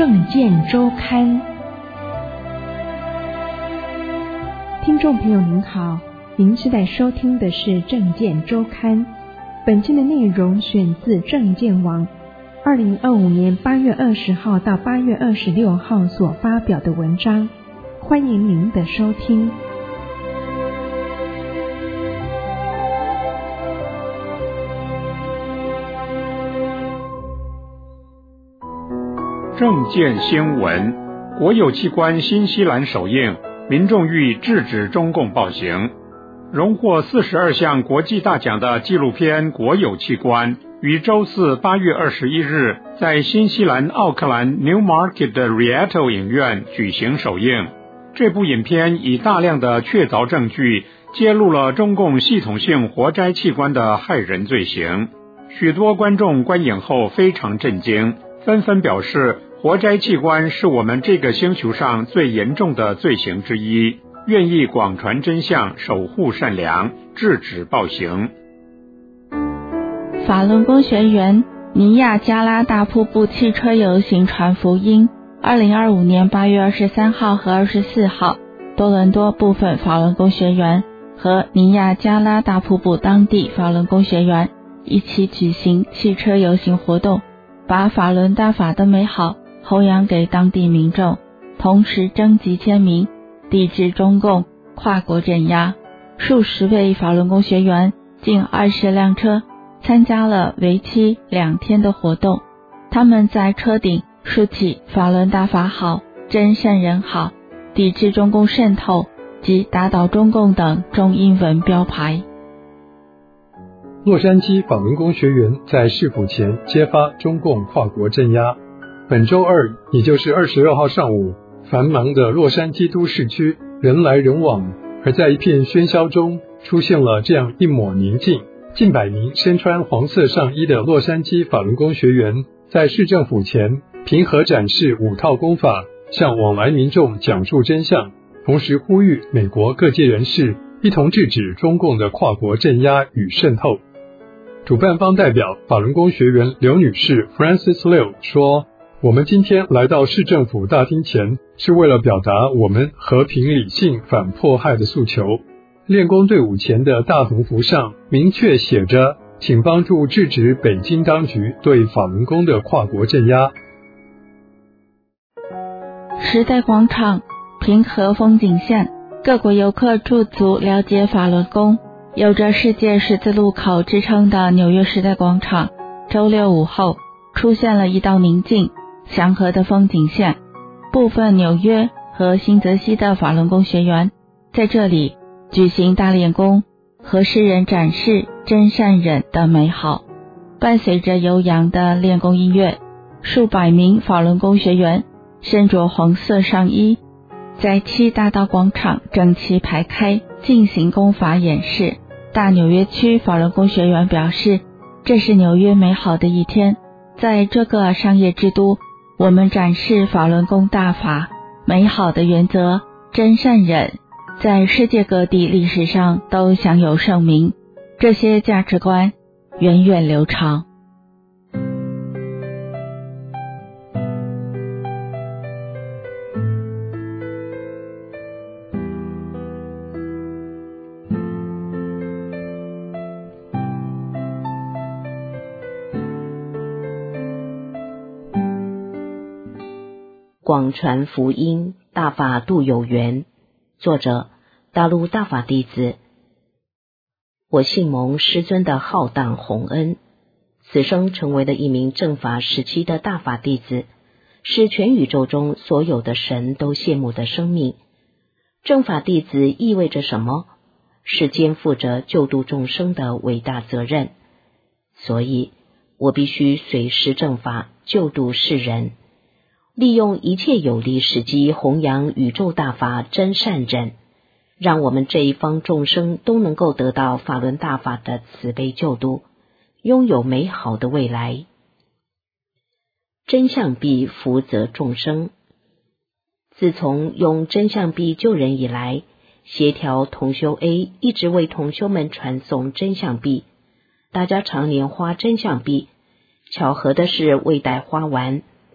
政见周刊。听众朋友您好，您现在收听的是政见周刊。本期的内容选自政见网2025年8月20号到8月26号所发表的文章，欢迎您的收听。 政见新闻，国有器官新西兰首映，民众欲制止中共暴行。荣获42项国际大奖的纪录片《国有器官》于周四8月21日在新西兰奥克兰 Newmarket 的 Rieto 影院举行首映。这部影片以大量的确凿证据揭露了中共系统性活摘器官的害人罪行。许多观众观影后非常震惊，纷纷表示活摘器官是我们这个星球上最严重的罪行之一，愿意广传真相，守护善良，制止暴行。 法轮功学员尼亚加拉大瀑布汽车游行传福音。2025年8月23号和24号，多伦多部分法轮功学员和尼亚加拉大瀑布当地法轮功学员一起举行汽车游行活动，把法轮大法的美好弘扬给当地民众，同时征集签名，抵制中共跨国镇压。数十位法轮功学员，近20辆车，参加了为期2天的活动。他们在车顶竖起法轮大法好，真善人好，抵制中共渗透及打倒中共等中英文标牌。 洛杉矶法轮功学员在市府前揭发中共跨国镇压。本周二，也就是22号上午，繁忙的洛杉矶都市区人来人往，而在一片喧嚣中出现了这样一抹宁静。近百名身穿黄色上衣的洛杉矶法轮功学员在市政府前平和展示5套功法，向往来民众讲述真相，同时呼吁美国各界人士一同制止中共的跨国镇压与渗透。主办方代表法轮功学员刘女士 Francis Liu 说，我们今天来到市政府大厅前，是为了表达我们和平理性反迫害的诉求。练功队伍前的大横幅上明确写着，请帮助制止北京当局对法轮功的跨国镇压。 时代广场平和风景线，各国游客驻足了解法轮功。有着世界十字路口之称的纽约时代广场，周六午后出现了一道宁静祥和的风景线。部分纽约和新泽西的法轮功学员在这里举行大练功，和世人展示真善忍的美好。伴随着悠扬的练功音乐，数百名法轮功学员身着红色上衣，在7大道广场整齐排开进行功法演示。大纽约区法轮功学员表示，这是纽约美好的一天，在这个商业之都，我们展示法轮功大法美好的原则真善忍，在世界各地历史上都享有盛名，这些价值观源远流长。 广传福音，大法度有缘。作者：大陆大法弟子。我信蒙师尊的浩荡宏恩，此生成为了一名正法时期的大法弟子，是全宇宙中所有的神都羡慕的生命。正法弟子意味着什么？是肩负着救度众生的伟大责任。所以我必须随师正法，救度世人，利用一切有利时机弘扬宇宙大法真善忍，让我们这一方众生都能够得到法轮大法的慈悲救度，拥有美好的未来。真相币福泽众生。自从用真相币救人以来，协调同修 A 一直为同修们传送真相币，大家常年花真相币。巧合的是，未待花完，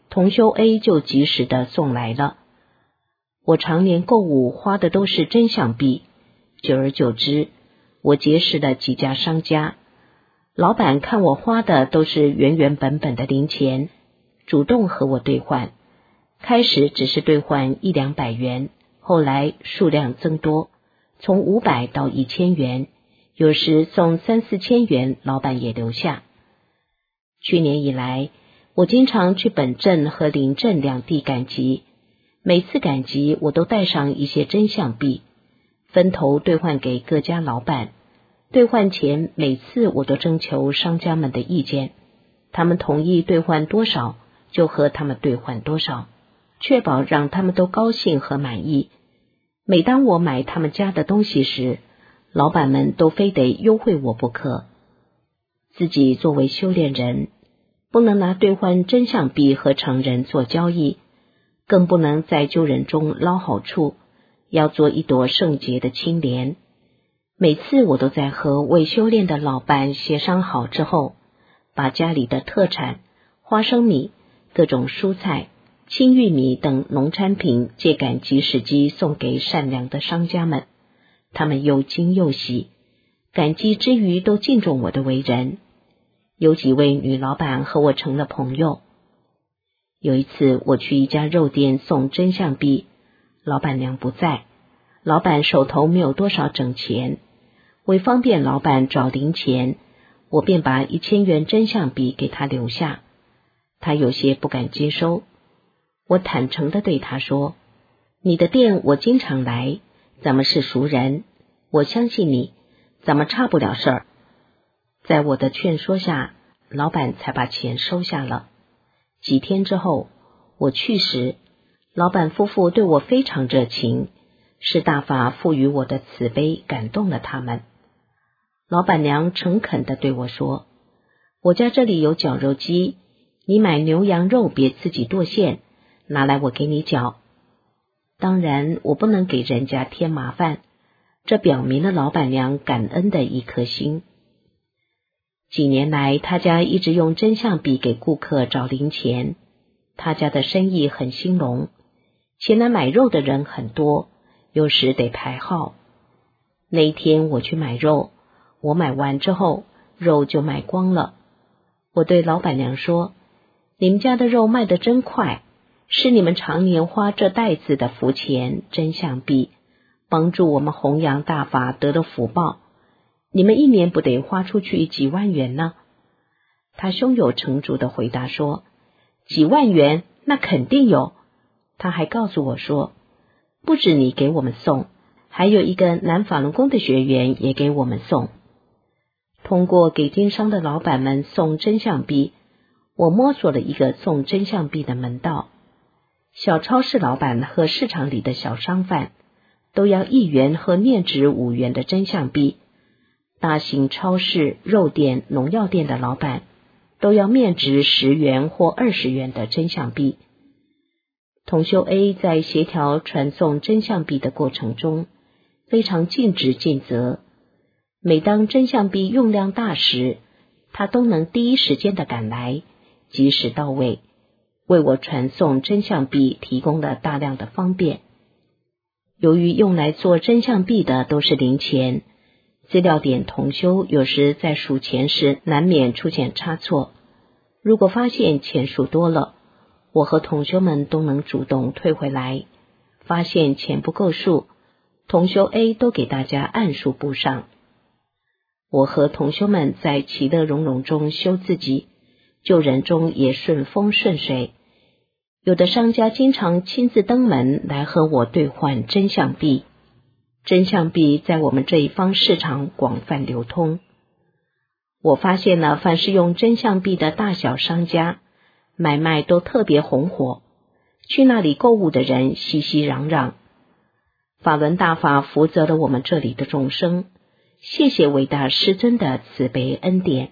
同修 A 就及时的送来了。我常年购物花的都是真相币，久而久之，我结识了几家商家，老板看我花的都是原原本本的零钱，主动和我兑换。开始只是兑换100-200元，后来数量增多，从500到1000元，有时送3-4千元，老板也留下。去年以来，我经常去本镇和邻镇两地赶集，每次赶集我都带上一些真相币，分头兑换给各家老板。兑换前每次我都征求商家们的意见，他们同意兑换多少就和他们兑换多少，确保让他们都高兴和满意。每当我买他们家的东西时，老板们都非得优惠我不可。自己作为修炼人，不能拿兑换真相币和常人做交易，更不能在旧人中捞好处，要做一朵圣洁的青莲。每次我都在和未修炼的老伴协商好之后，把家里的特产、花生米、各种蔬菜、青玉米等农产品借赶集时机送给善良的商家们，他们又惊又喜，感激之余都敬重我的为人。有几位女老板和我成了朋友。有一次我去一家肉店送真相币，老板娘不在，老板手头没有多少整钱，为方便老板找零钱，我便把1000元真相币给他留下。他有些不敢接收，我坦诚地对他说，你的店我经常来，咱们是熟人，我相信你，咱们差不了事儿。在我的劝说下，老板才把钱收下了。几天之后，我去时，老板夫妇对我非常热情，是大法赋予我的慈悲感动了他们。老板娘诚恳地对我说，我家这里有绞肉机，你买牛羊肉别自己剁馅，拿来我给你绞。当然我不能给人家添麻烦，这表明了老板娘感恩的一颗心。几年来，他家一直用真相币给顾客找零钱，他家的生意很兴隆，前来买肉的人很多，有时得排号。那一天我去买肉，我买完之后，肉就卖光了。我对老板娘说，你们家的肉卖得真快，是你们常年花这袋子的福钱真相币，帮助我们弘扬大法得了福报，你们一年不得花出去几万元呢？他胸有成竹地回答说，几万元那肯定有。他还告诉我说，不止你给我们送，还有一个南法轮功的学员也给我们送。通过给经商的老板们送真相币，我摸索了一个送真相币的门道。小超市老板和市场里的小商贩都要1元和面值5元的真相币，大型超市、肉店、农药店的老板都要面值10元或20元的真相币。同修 A 在协调传送真相币的过程中非常尽职尽责，每当真相币用量大时，他都能第一时间的赶来，及时到位，为我传送真相币提供了大量的方便。由于用来做真相币的都是零钱，资料点同修有时在数钱时难免出现差错，如果发现钱数多了，我和同修们都能主动退回来，发现钱不够数，同修 A 都给大家按数补上。我和同修们在其乐融融中修自己，救人中也顺风顺水。有的商家经常亲自登门来和我兑换真相币，真相币在我们这一方市场广泛流通。我发现了凡是用真相币的大小商家，买卖都特别红火，去那里购物的人熙熙攘攘。法轮大法福泽了我们这里的众生，谢谢伟大师尊的慈悲恩典。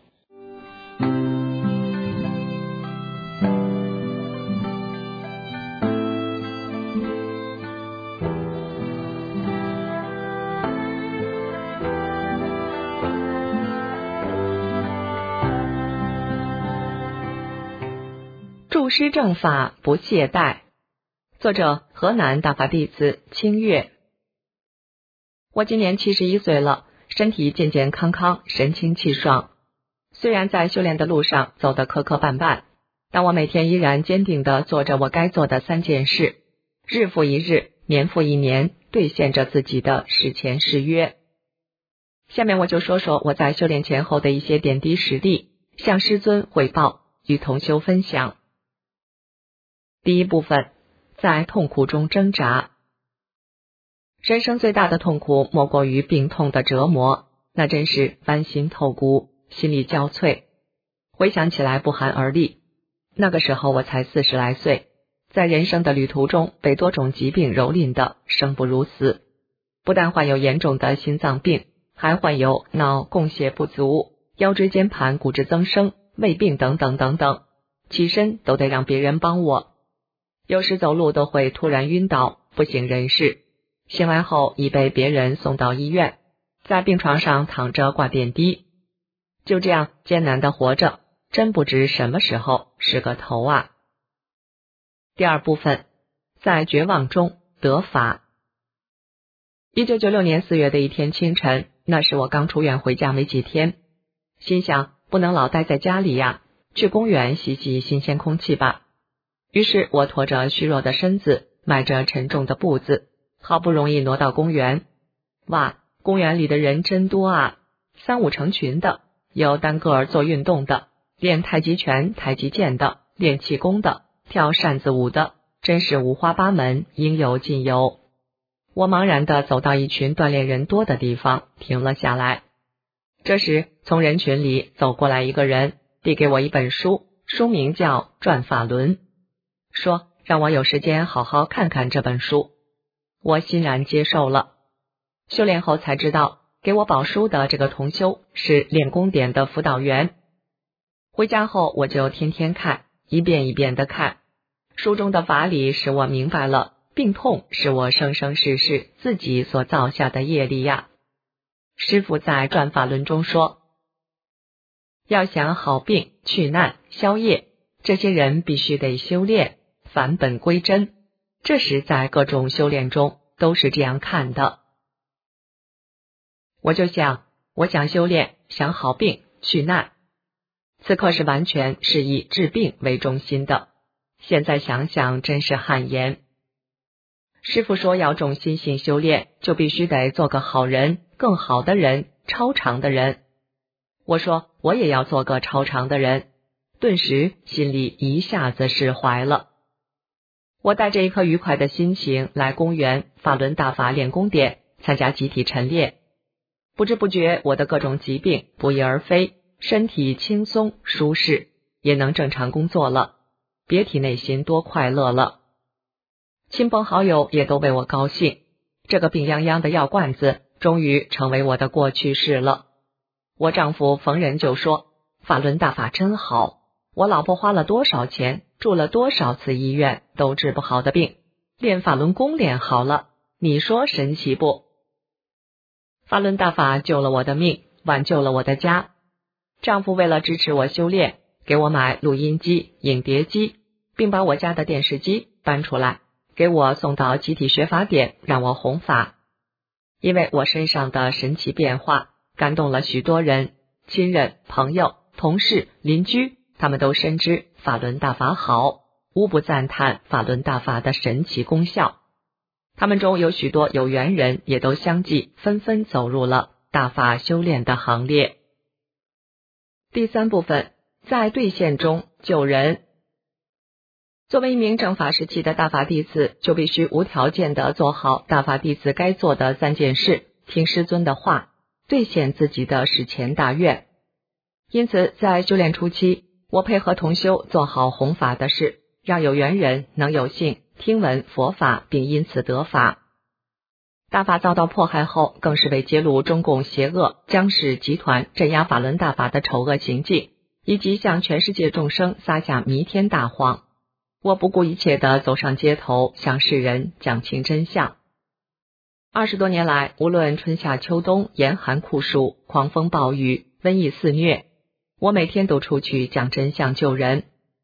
入师正法不懈怠。作者河南大法弟子清月。我今年71岁了，身体健健康康，神清气爽。虽然在修炼的路上走得磕磕绊绊，但我每天依然坚定地做着我该做的3件事，日复一日，年复一年，兑现着自己的誓前誓约。下面我就说说我在修炼前后的一些点滴实例，向师尊汇报，与同修分享。第一部分，在痛苦中挣扎。人生最大的痛苦莫过于病痛的折磨，那真是剜心透骨，心力交瘁。回想起来不寒而栗。那个时候我才40来岁，在人生的旅途中被多种疾病蹂躏的生不如死，不但患有严重的心脏病，还患有脑供血不足、腰椎间盘骨质增生、胃病等等等等，起身都得让别人帮我，有时走路都会突然晕倒，不省人事。醒来后已被别人送到医院，在病床上躺着挂点滴，就这样艰难的活着，真不知什么时候是个头啊。第二部分，在绝望中得法。1996年4月的一天清晨，那时我刚出院回家没几天，心想不能老待在家里呀，去公园吸吸新鲜空气吧。于是我拖着虚弱的身子，迈着沉重的步子，好不容易挪到公园。哇，公园里的人真多啊，3、5成群的，有单个儿做运动的，练太极拳、太极剑的，练气功的，跳扇子舞的，真是五花八门，应有尽有。我茫然地走到一群锻炼人多的地方，停了下来。这时从人群里走过来一个人，递给我一本书，书名叫《转法轮》，说让我有时间好好看看这本书。我欣然接受了。修炼后才知道，给我保书的这个同修是练功点的辅导员。回家后我就天天看，一遍一遍地看。书中的法理使我明白了，病痛是我生生世世自己所造下的业力呀。师父在转法轮中说，要想好病、去难、消业，这些人必须得修炼，返本归真。这时在各种修炼中都是这样看的。我就想，我想修炼，想好病、去难。此刻是完全是以治病为中心的。现在想想真是汗颜。师父说要重心性修炼，就必须得做个好人，更好的人，超常的人。我说我也要做个超常的人，顿时心里一下子释怀了。我带着一颗愉快的心情来公园法轮大法练功点参加集体晨练，不知不觉我的各种疾病不翼而飞，身体轻松舒适，也能正常工作了，别提内心多快乐了。亲朋好友也都为我高兴，这个病殃殃的药罐子终于成为我的过去式了。我丈夫逢人就说，法轮大法真好，我老婆花了多少钱，住了多少次医院都治不好的病，练法轮功练好了，你说神奇不？法轮大法救了我的命，挽救了我的家。丈夫为了支持我修炼，给我买录音机、影碟机，并把我家的电视机搬出来，给我送到集体学法点，让我弘法。因为我身上的神奇变化，感动了许多人，亲人、朋友、同事、邻居，他们都深知法轮大法好，无不赞叹法轮大法的神奇功效。他们中有许多有缘人也都相继纷纷走入了大法修炼的行列。第3部分，在兑现中救人。作为一名正法时期的大法弟子，就必须无条件地做好大法弟子该做的3件事，听师尊的话，兑现自己的誓前大愿。因此在修炼初期，我配合同修做好弘法的事，让有缘人能有幸听闻佛法，并因此得法。大法遭到迫害后，更是为揭露中共邪恶江氏集团镇压法轮大法的丑恶行径，以及向全世界众生撒下弥天大谎。我不顾一切地走上街头，向世人讲清真相。20多年来，无论春夏秋冬，严寒酷暑，狂风暴雨，瘟疫肆虐，我每天都出去讲真相救人。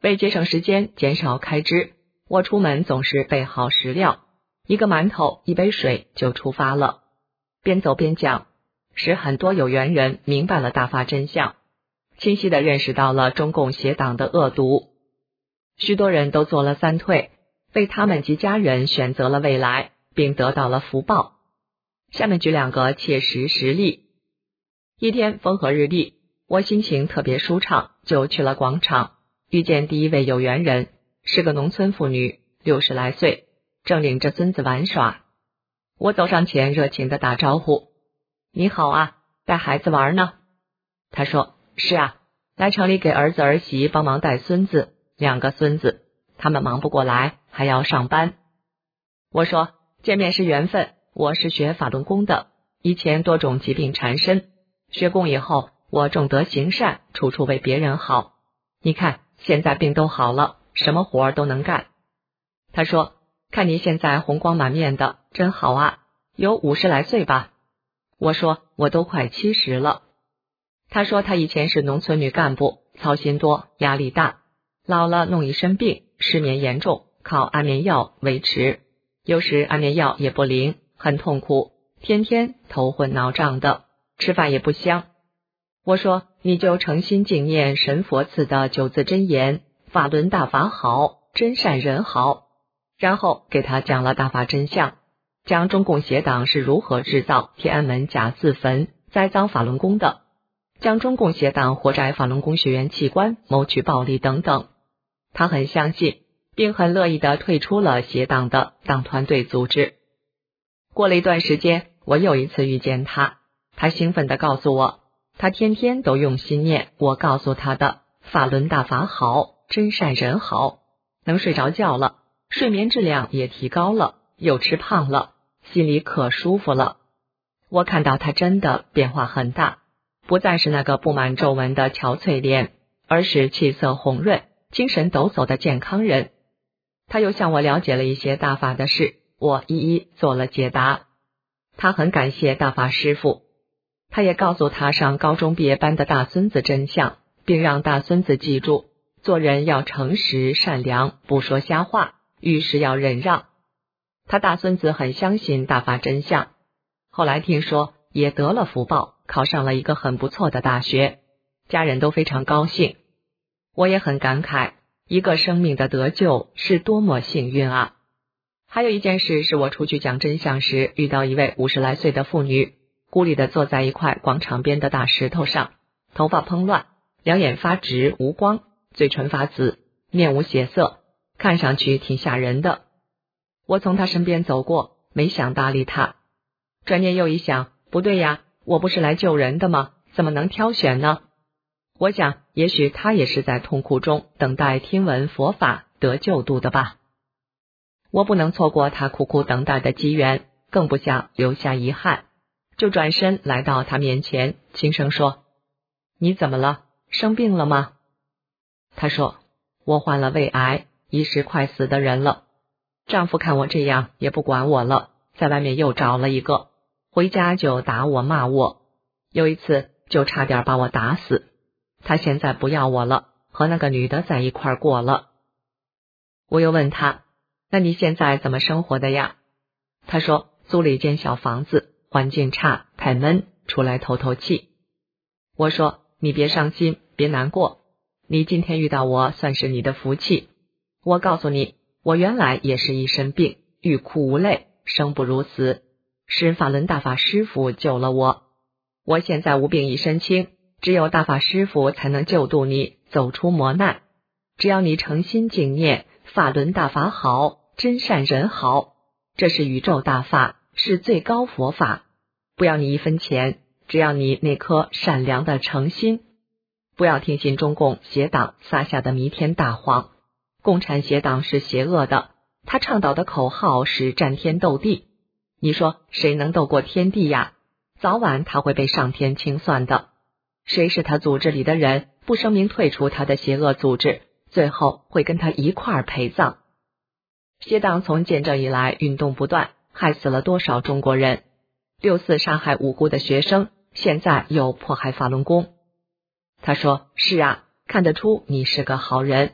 为节省时间，减少开支，我出门总是备好食料，一个馒头，一杯水就出发了。边走边讲，使很多有缘人明白了大法真相，清晰地认识到了中共邪党的恶毒。许多人都做了三退，为他们及家人选择了未来，并得到了福报。下面举2个切实实例。一天风和日丽，我心情特别舒畅，就去了广场，遇见第一位有缘人，是个农村妇女，60来岁，正领着孙子玩耍。我走上前热情地打招呼：你好啊，带孩子玩呢？她说：是啊，来城里给儿子儿媳帮忙带孙子，2个孙子，他们忙不过来，还要上班。我说：见面是缘分，我是学法轮功的，以前多种疾病缠身，学功以后，我重德行善，处处为别人好。你看，现在病都好了，什么活儿都能干。他说：看你现在红光满面的，真好啊，有50来岁吧？我说：我都快70了。他说他以前是农村女干部，操心多，压力大，老了弄一身病，失眠严重，靠安眠药维持，有时安眠药也不灵，很痛苦，天天头昏脑胀的，吃饭也不香。我说：你就诚心敬念神佛赐的9字真言，法轮大法好，真善人好。然后给他讲了大法真相，讲中共邪党是如何制造天安门假自焚，栽赃法轮功的，讲中共邪党活摘法轮功学员器官，谋取暴利等等。他很相信，并很乐意地退出了邪党的党团队组织。过了一段时间，我又一次遇见他，他兴奋地告诉我，他天天都用心念我告诉他的法轮大法好，真善人好，能睡着觉了，睡眠质量也提高了，又吃胖了，心里可舒服了。我看到他真的变化很大，不再是那个布满皱纹的憔悴脸，而是气色红润，精神抖擞的健康人。他又向我了解了一些大法的事，我一一做了解答。他很感谢大法师父，他也告诉他上高中毕业班的大孙子真相，并让大孙子记住，做人要诚实善良，不说瞎话，遇事要忍让。他大孙子很相信大法真相，后来听说也得了福报，考上了一个很不错的大学，家人都非常高兴。我也很感慨，一个生命的得救是多么幸运啊！还有一件事是我出去讲真相时，遇到一位50来岁的妇女，孤立地坐在一块广场边的大石头上，头发蓬乱，两眼发直无光，嘴唇发紫，面无血色，看上去挺吓人的。我从她身边走过，没想搭理她。转念又一想，不对呀，我不是来救人的吗？怎么能挑选呢？我想，也许她也是在痛苦中等待听闻佛法得救度的吧。我不能错过她苦苦等待的机缘，更不想留下遗憾，就转身来到她面前，轻声说：你怎么了？生病了吗？她说：我患了胃癌，已是快死的人了。丈夫看我这样也不管我了，在外面又找了一个，回家就打我骂我，有一次就差点把我打死。他现在不要我了，和那个女的在一块儿过了。我又问他：那你现在怎么生活的呀？他说：租了一间小房子，环境差，太闷，出来透透气。我说：你别伤心，别难过，你今天遇到我算是你的福气。我告诉你，我原来也是一身病，欲哭无泪，生不如死，是法轮大法师父救了我。我现在无病一身轻，只有大法师父才能救度你走出磨难。只要你诚心敬念法轮大法好，真善人好，这是宇宙大法，是最高佛法。不要你一分钱，只要你那颗善良的诚心。不要听信中共邪党撒下的弥天大谎，共产邪党是邪恶的，他倡导的口号是战天斗地。你说谁能斗过天地呀？早晚他会被上天清算的。谁是他组织里的人，不声明退出他的邪恶组织，最后会跟他一块儿陪葬。邪党从建政以来运动不断，害死了多少中国人？6·4杀害无辜的学生，现在又迫害法轮功。他说：是啊，看得出你是个好人。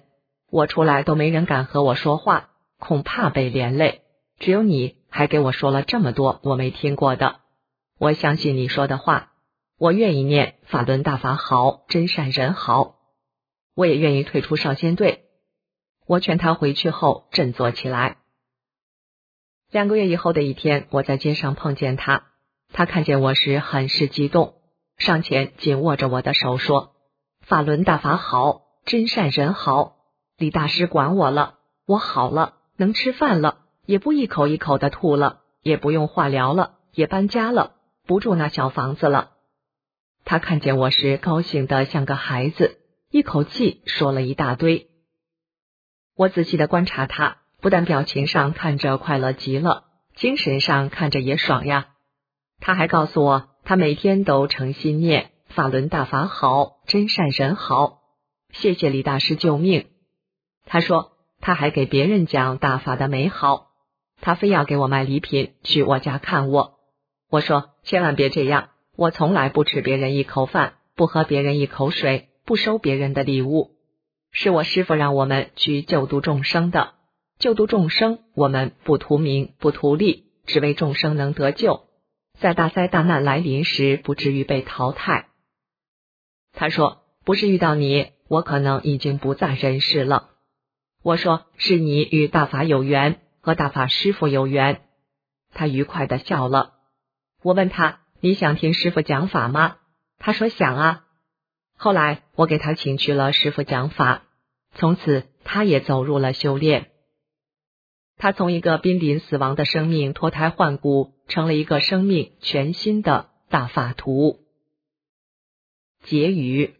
我出来都没人敢和我说话，恐怕被连累。只有你还给我说了这么多我没听过的。我相信你说的话，我愿意念法轮大法好，真善人好。我也愿意退出少先队。我劝他回去后振作起来。2个月以后的一天，我在街上碰见他，他看见我时很是激动，上前紧握着我的手说：法轮大法好，真善人好，李大师管我了，我好了，能吃饭了，也不一口一口的吐了，也不用化疗了，也搬家了，不住那小房子了。他看见我时高兴得像个孩子，一口气说了一大堆。我仔细的观察他，不但表情上看着快乐极了，精神上看着也爽呀。他还告诉我，他每天都诚心念法轮大法好，真善人好，谢谢李大师救命。他说他还给别人讲大法的美好，他非要给我买礼品去我家看我。我说千万别这样，我从来不吃别人一口饭，不喝别人一口水，不收别人的礼物，是我师父让我们去救度众生的。救度众生，我们不图名不图利，只为众生能得救，在大灾大难来临时不至于被淘汰。他说不是遇到你，我可能已经不在人世了。我说是你与大法有缘，和大法师父有缘。他愉快地笑了。我问他，你想听师父讲法吗？他说想啊。后来我给他请去了师父讲法，从此他也走入了修炼。他从一个濒临死亡的生命脱胎换骨，成了一个生命全新的大法徒。结语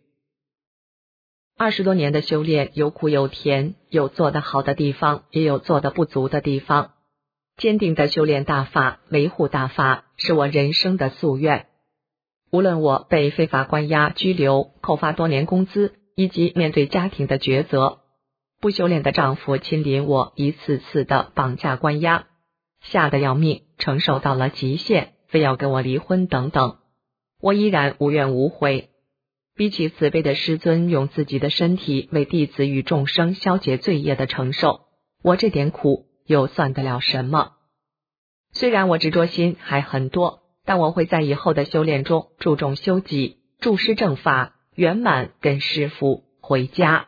：20多年的修炼，有苦有甜，有做得好的地方，也有做得不足的地方。坚定的修炼大法，维护大法，是我人生的夙愿。无论我被非法关押、拘留、扣发多年工资，以及面对家庭的抉择，不修炼的丈夫亲临我，一次次的绑架关押，吓得要命，承受到了极限，非要跟我离婚等等，我依然无怨无悔。比起慈悲的师尊用自己的身体为弟子与众生消解罪业的承受，我这点苦又算得了什么？虽然我执着心还很多，但我会在以后的修炼中注重修己，助师正法，圆满跟师父回家。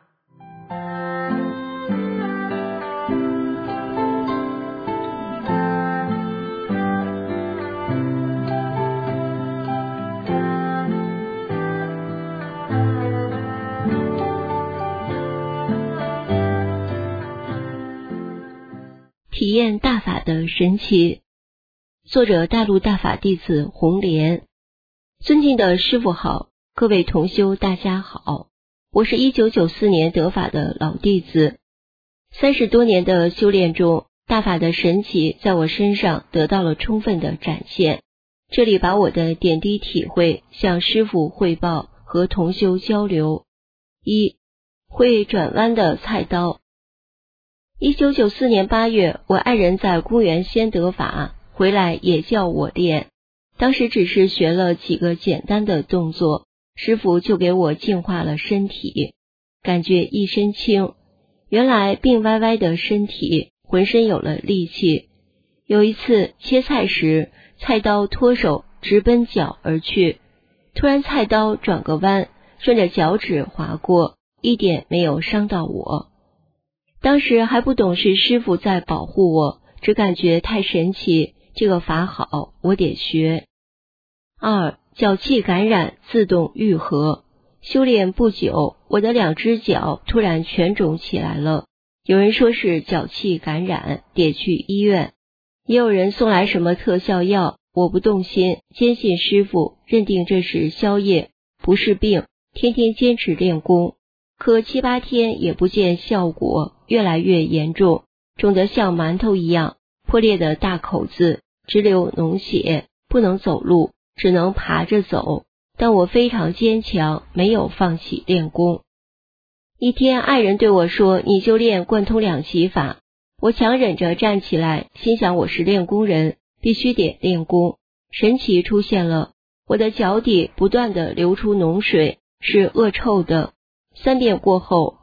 体验大法的神奇。作者大陆大法弟子洪莲。尊敬的师父好，各位同修大家好，我是1994年得法的老弟子。30多年的修炼中，大法的神奇在我身上得到了充分的展现。这里把我的点滴体会向师父汇报和同修交流。1. 会转弯的菜刀。1994年8月，我爱人在公园先得法，回来也叫我练。当时只是学了几个简单的动作，师父就给我净化了身体，感觉一身轻。原来病歪歪的身体，浑身有了力气。有一次切菜时，菜刀脱手直奔脚而去，突然菜刀转个弯，顺着脚趾划过，一点没有伤到我。当时还不懂是师父在保护我，只感觉太神奇，这个法好，我得学。2. 脚气感染自动愈合。修炼不久，我的2只脚突然全肿起来了，有人说是脚气感染，得去医院，也有人送来什么特效药，我不动心，坚信师父，认定这是消业，不是病，天天坚持练功。可7、8天也不见效果，越来越严重，肿得像馒头一样，破裂的大口子，直流脓血，不能走路，只能爬着走。但我非常坚强，没有放弃练功。一天，爱人对我说，你就练贯通2习法。我强忍着站起来，心想我是练功人，必须得练功。神奇出现了，我的脚底不断地流出脓水，是恶臭的。3遍过后，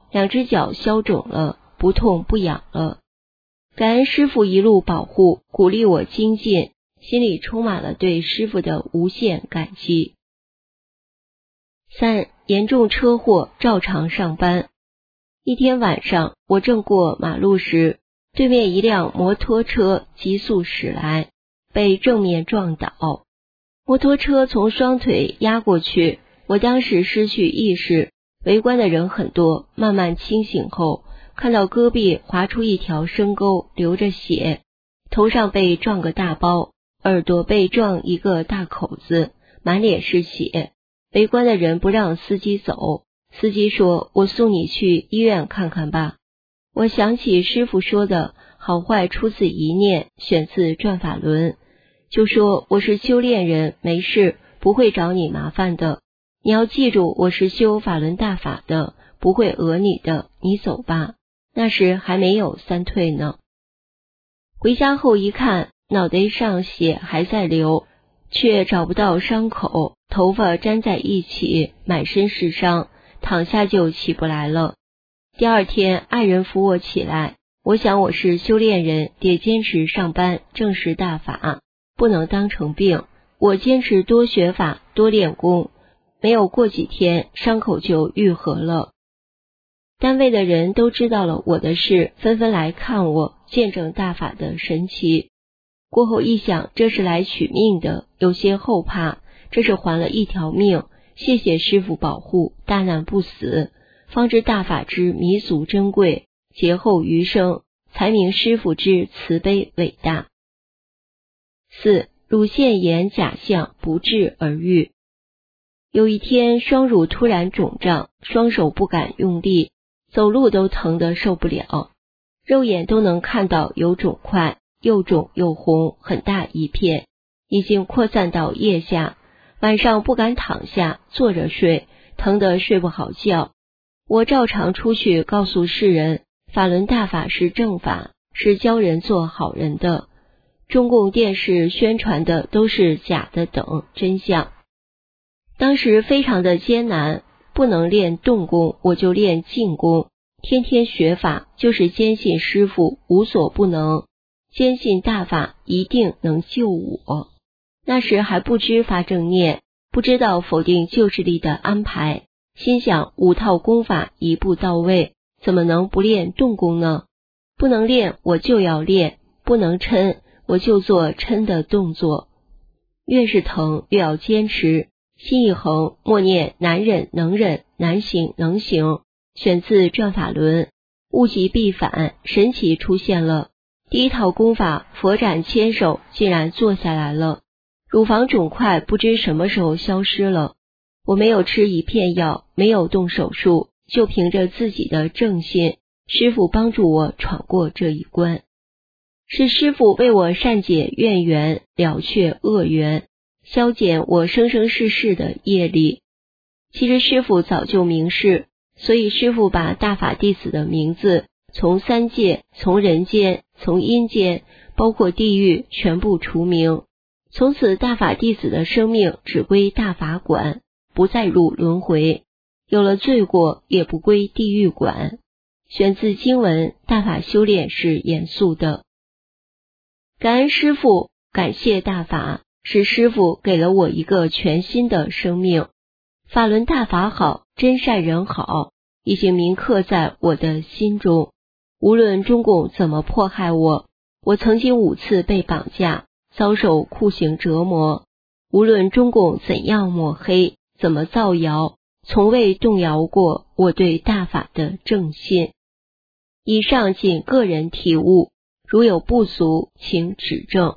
2只脚消肿了，不痛不痒了。感恩师父一路保护，鼓励我精进，心里充满了对师父的无限感激。3. 严重车祸照常上班。一天晚上，我正过马路时，对面一辆摩托车急速驶来，被正面撞倒，摩托车从双腿压过去，我当时失去意识，围观的人很多，慢慢清醒后，看到胳臂划出一条深沟，流着血，头上被撞个大包，耳朵被撞一个大口子，满脸是血。围观的人不让司机走，司机说：“我送你去医院看看吧。”我想起师父说的好坏出自一念，选自转法轮，就说我是修炼人，没事，不会找你麻烦的。你要记住，我是修法轮大法的，不会讹你的，你走吧。那时还没有3退呢。回家后一看，脑袋上血还在流，却找不到伤口，头发粘在一起，满身是伤，躺下就起不来了。第2天，爱人扶我起来，我想我是修炼人，得坚持上班，正视大法，不能当成病。我坚持多学法，多练功，没有过几天，伤口就愈合了。单位的人都知道了我的事，纷纷来看我，见证大法的神奇。过后一想，这是来取命的，有些后怕，这是还了一条命，谢谢师父保护，大难不死，方知大法之弥俗珍贵，劫后余生，才明师父之慈悲伟大。4. 乳腺炎假象不治而愈。有一天，双乳突然肿胀，双手不敢用力，走路都疼得受不了，肉眼都能看到有肿块，又肿又红，很大一片，已经扩散到腋下，晚上不敢躺下，坐着睡，疼得睡不好觉。我照常出去告诉世人，法轮大法是正法，是教人做好人的，中共电视宣传的都是假的等真相。当时非常的艰难，不能练动功，我就练静功，天天学法，就是坚信师父无所不能，坚信大法一定能救我。那时还不知发正念，不知道否定救治力的安排，心想5套功法一步到位，怎么能不练动功呢？不能练我就要练，不能抻我就做抻的动作。越是疼越要坚持，心一横，默念难忍能忍，难行能行，选自转法轮，物极必反，神奇出现了。第1套功法佛展千手，竟然做下来了，乳房肿块不知什么时候消失了。我没有吃一片药，没有动手术，就凭着自己的正信，师父帮助我闯过这一关。是师父为我善解怨缘，了却恶缘，消减我生生世世的业力。其实师父早就明示，所以师父把大法弟子的名字从3界，从人间，从阴间，包括地狱全部除名。从此大法弟子的生命只归大法管，不再入轮回，有了罪过也不归地狱管。选自经文，大法修炼是严肃的。感恩师父，感谢大法，是师父给了我一个全新的生命。法轮大法好，真善人好，已经铭刻在我的心中。无论中共怎么迫害我，我曾经5次被绑架，遭受酷刑折磨。无论中共怎样抹黑，怎么造谣，从未动摇过我对大法的正信。以上仅个人体悟，如有不足，请指正。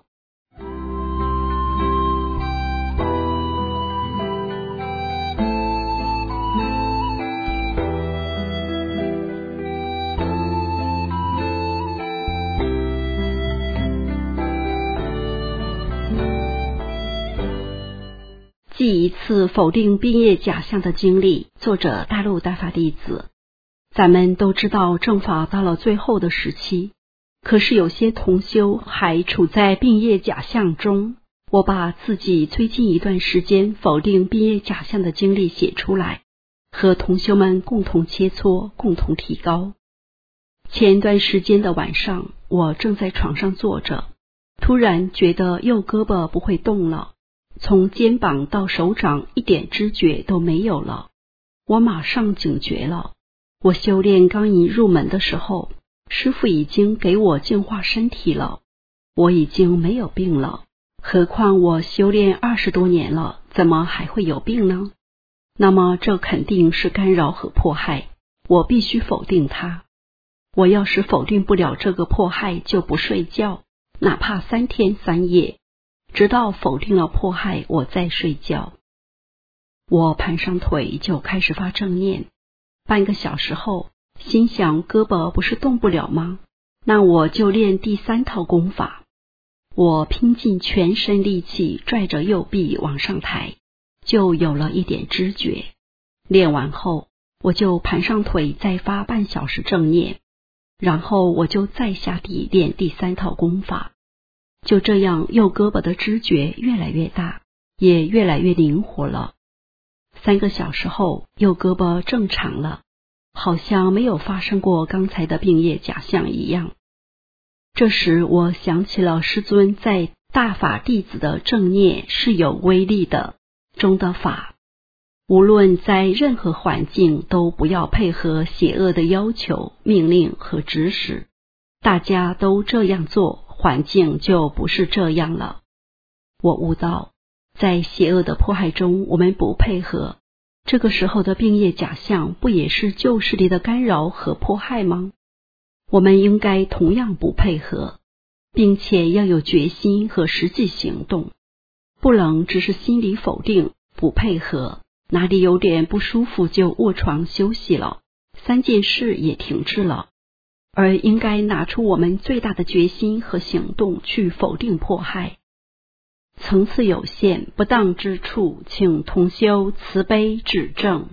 记一次否定毕业假象的经历，作者大陆大法弟子。咱们都知道正法到了最后的时期，可是有些同修还处在毕业假象中。我把自己最近一段时间否定毕业假象的经历写出来， 和同修们共同切磋，共同提高。前段时间的晚上，我正在床上坐着，突然觉得右胳膊不会动了，从肩膀到手掌一点知觉都没有了。我马上警觉了，我修炼刚一入门的时候，师父已经给我净化身体了，我已经没有病了，何况我修炼20多年了，怎么还会有病呢？那么这肯定是干扰和迫害，我必须否定它。我要是否定不了这个迫害，就不睡觉，哪怕3天3夜，直到否定了迫害，我再睡觉。我盘上腿就开始发正念，半个小时后，心想胳膊不是动不了吗？那我就练第3套功法。我拼尽全身力气拽着右臂往上抬，就有了一点知觉。练完后，我就盘上腿再发半小时正念，然后我就再下地练第3套功法。就这样，右胳膊的知觉越来越大，也越来越灵活了。3个小时后，右胳膊正常了，好像没有发生过刚才的病业假象一样。这时我想起了师尊在大法弟子的正念是有威力的中的法，无论在任何环境都不要配合邪恶的要求、命令和指使，大家都这样做，环境就不是这样了。我悟到，在邪恶的迫害中，我们不配合，这个时候的病业假象不也是旧势力的干扰和迫害吗？我们应该同样不配合，并且要有决心和实际行动，不能只是心里否定不配合，哪里有点不舒服就卧床休息了，3件事也停滞了，而应该拿出我们最大的决心和行动去否定迫害。层次有限，不当之处，请同修慈悲指正。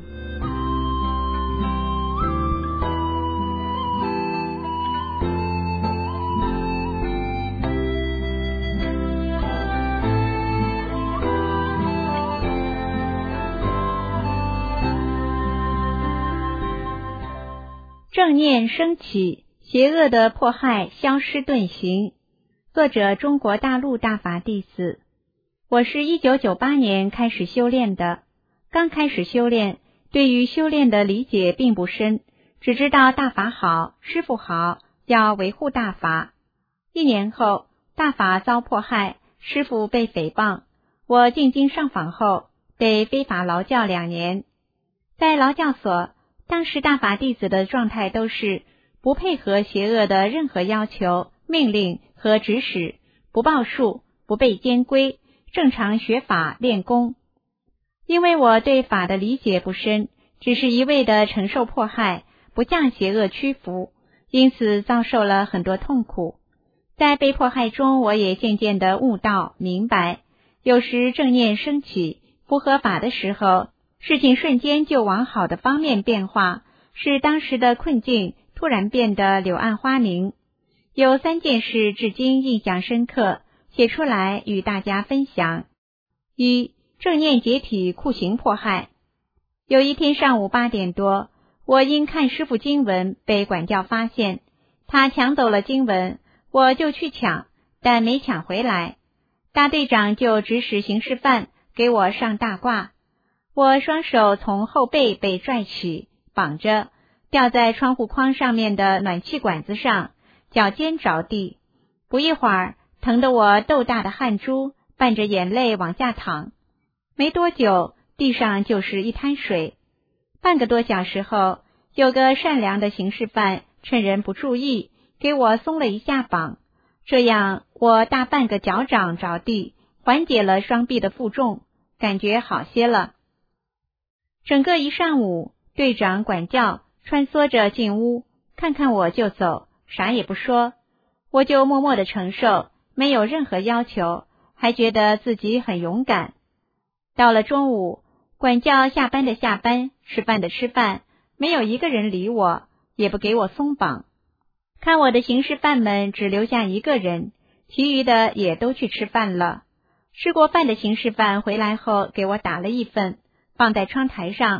正念升起，邪恶的迫害消失遁形。作者：中国大陆大法弟子。我是1998年开始修炼的，刚开始修炼，对于修炼的理解并不深，只知道大法好，师父好，要维护大法。1年后，大法遭迫害，师父被诽谤，我进京上访后，被非法劳教2年。在劳教所，当时大法弟子的状态都是不配合邪恶的任何要求、命令和指使，不报数，不背监规，正常学法练功。因为我对法的理解不深，只是一味的承受迫害，不向邪恶屈服，因此遭受了很多痛苦。在被迫害中，我也渐渐地悟道明白，有时正念升起，不合法的时候，事情瞬间就往好的方面变化，使当时的困境突然变得柳暗花明。有3件事至今印象深刻，写出来与大家分享。1. 正念解体酷刑迫害。有一天上午8点多，我因看师父经文被管教发现，他抢走了经文，我就去抢，但没抢回来。大队长就指使刑事犯给我上大褂，我双手从后背被拽起，绑着，吊在窗户框上面的暖气管子上，脚尖着地。不一会儿，疼得我豆大的汗珠伴着眼泪往下淌。没多久，地上就是一滩水。半个多小时后，有个善良的刑事犯趁人不注意，给我松了一下绑，这样我大半个脚掌着地，缓解了双臂的负重，感觉好些了。整个一上午，队长管教穿梭着进屋，看看我就走，啥也不说，我就默默地承受，没有任何要求，还觉得自己很勇敢。到了中午，管教下班的下班，吃饭的吃饭，没有一个人理我，也不给我松绑。看我的刑事犯们只留下一个人，其余的也都去吃饭了。吃过饭的刑事犯回来后给我打了一份，放在窗台上，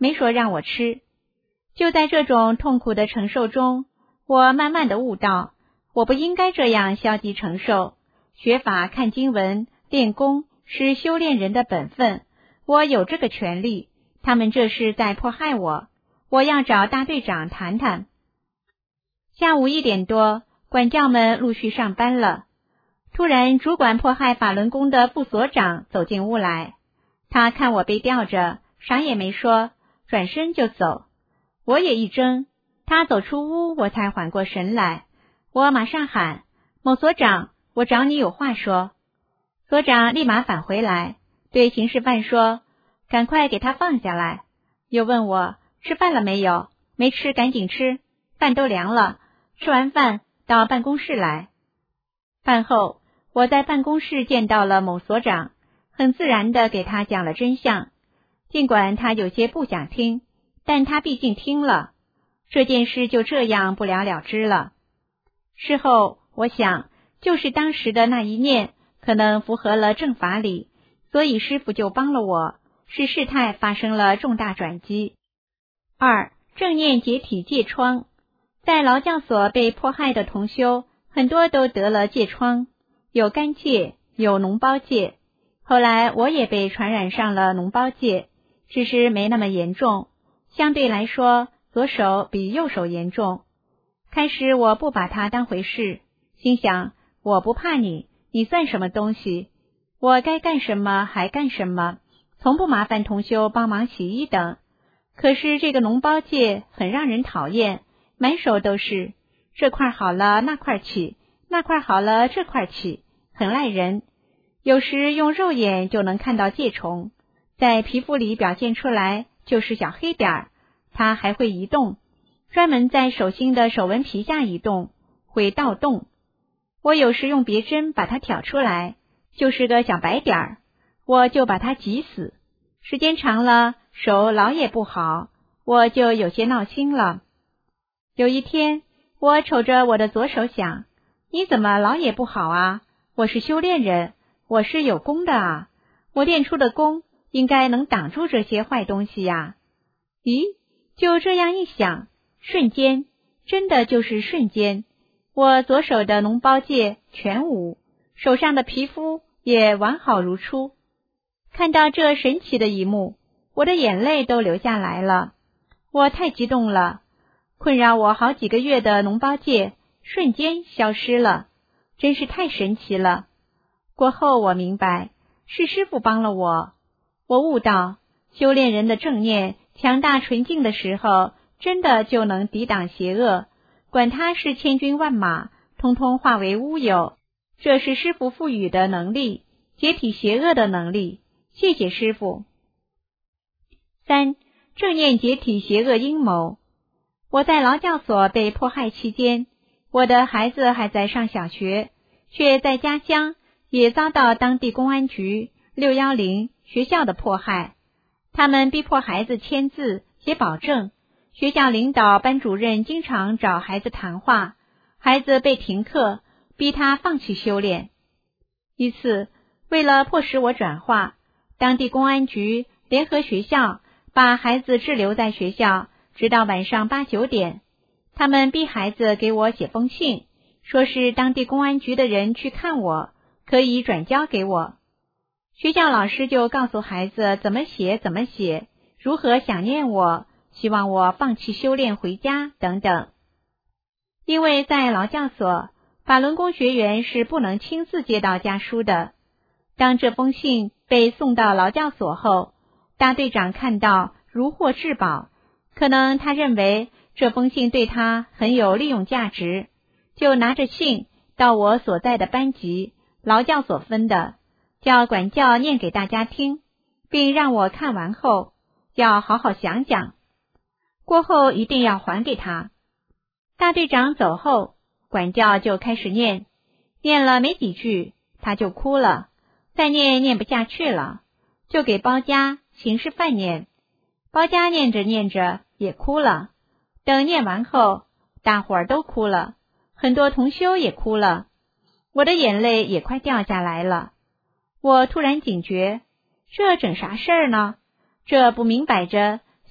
没说让我吃。就在这种痛苦的承受中，我慢慢的悟到，我不应该这样消极承受。学法看经文练功是修炼人的本分，我有这个权利，他们这是在迫害我，我要找大队长谈谈。下午1点多，管教们陆续上班了。突然，主管迫害法轮功的副所长走进屋来，他看我被吊着，啥也没说，转身就走。我也一怔，他走出屋，我才缓过神来。我马上喊：某所长，我找你有话说。所长立马返回来，对刑事犯说：赶快给他放下来。又问我吃饭了没有？没吃，赶紧吃，饭都凉了。吃完饭到办公室来。饭后，我在办公室见到了某所长，很自然地给他讲了真相。尽管他有些不想听，但他毕竟听了，这件事就这样不了了之了。事后我想，就是当时的那一念可能符合了正法理，所以师父就帮了我，使事态发生了重大转机。2. 正念解体疥疮。在劳教所被迫害的同修很多都得了疥疮，有干疥，有脓包疥。后来我也被传染上了脓包疥，只是没那么严重，相对来说左手比右手严重。开始我不把它当回事，心想我不怕你，你算什么东西？我该干什么还干什么，从不麻烦同修帮忙洗衣等。可是这个脓包疥很让人讨厌，满手都是，这块好了那块起，那块好了这块起，很赖人。有时用肉眼就能看到疥虫，在皮肤里表现出来就是小黑点儿，它还会移动，专门在手心的手纹皮下移动，会倒动。我有时用别针把它挑出来，就是个小白点儿，我就把它挤死。时间长了，手老也不好，我就有些闹心了。有一天，我瞅着我的左手想，你怎么老也不好啊？我是修炼人，我是有功的啊，我练出的功应该能挡住这些坏东西呀。咦，就这样一想，瞬间，真的就是瞬间，我左手的脓包疥全无，手上的皮肤也完好如初。看到这神奇的一幕，我的眼泪都流下来了。我太激动了，困扰我好几个月的脓包疥瞬间消失了，真是太神奇了。过后我明白，是师父帮了我。我悟到，修炼人的正念强大纯净的时候，真的就能抵挡邪恶，管他是千军万马，通通化为乌有。这是师父赋予的能力，解体邪恶的能力。谢谢师父。3. 正念解体邪恶阴谋。我在劳教所被迫害期间，我的孩子还在上小学，却在家乡也遭到当地公安局、610学校的迫害。他们逼迫孩子签字写保证，学校领导班主任经常找孩子谈话，孩子被停课，逼他放弃修炼。一次，为了迫使我转化，当地公安局联合学校把孩子滞留在学校，直到晚上8、9点。他们逼孩子给我写封信，说是当地公安局的人去看我，可以转交给我。学校老师就告诉孩子怎么写，如何想念我，希望我放弃修炼回家等等。因为在劳教所，法轮功学员是不能亲自接到家书的。当这封信被送到劳教所后，大队长看到如获至宝，可能他认为这封信对他很有利用价值，就拿着信到我所在的班级，劳教所分的，叫管教念给大家听，并让我看完后要好好想想，过后一定要还给他。大队长走后，管教就开始念了没几句，他就哭了，再念不下去了，就给包家、刑事犯念。包家念着也哭了，等念完后，大伙儿都哭了，很多同修也哭了，我的眼泪也快掉下来了。我突然警觉，这整啥事儿呢？这不明摆着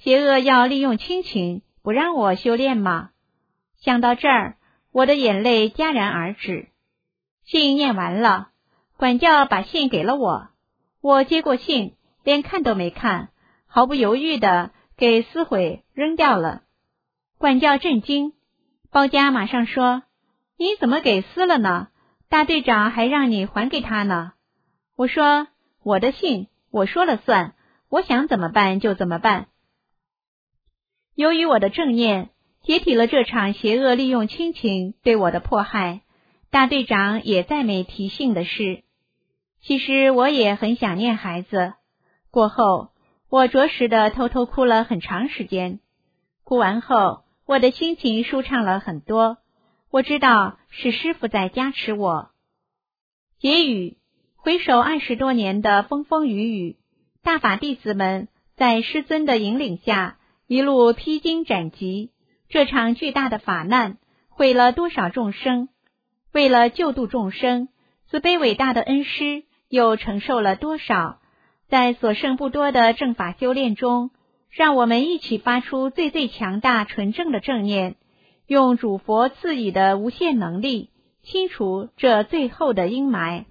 邪恶要利用亲情不让我修炼吗？想到这儿，我的眼泪戛然而止。信念完了，管教把信给了我，我接过信，连看都没看，毫不犹豫地给撕毁扔掉了。管教震惊，包家马上说：“你怎么给撕了呢？大队长还让你还给他呢。”我说：“我的信我说了算，我想怎么办就怎么办。”由于我的正念解体了这场邪恶利用亲情对我的迫害，大队长也再没提信的事。其实我也很想念孩子。过后，我着实的偷偷哭了很长时间。哭完后，我的心情舒畅了很多。我知道是师父在加持我。结语：回首20多年的风风雨雨，大法弟子们在师尊的引领下，一路披荆斩棘。这场巨大的法难毁了多少众生？为了救度众生，慈悲伟大的恩师又承受了多少？在所剩不多的正法修炼中，让我们一起发出最最强大纯正的正念，用主佛赐予的无限能力，清除这最后的阴霾。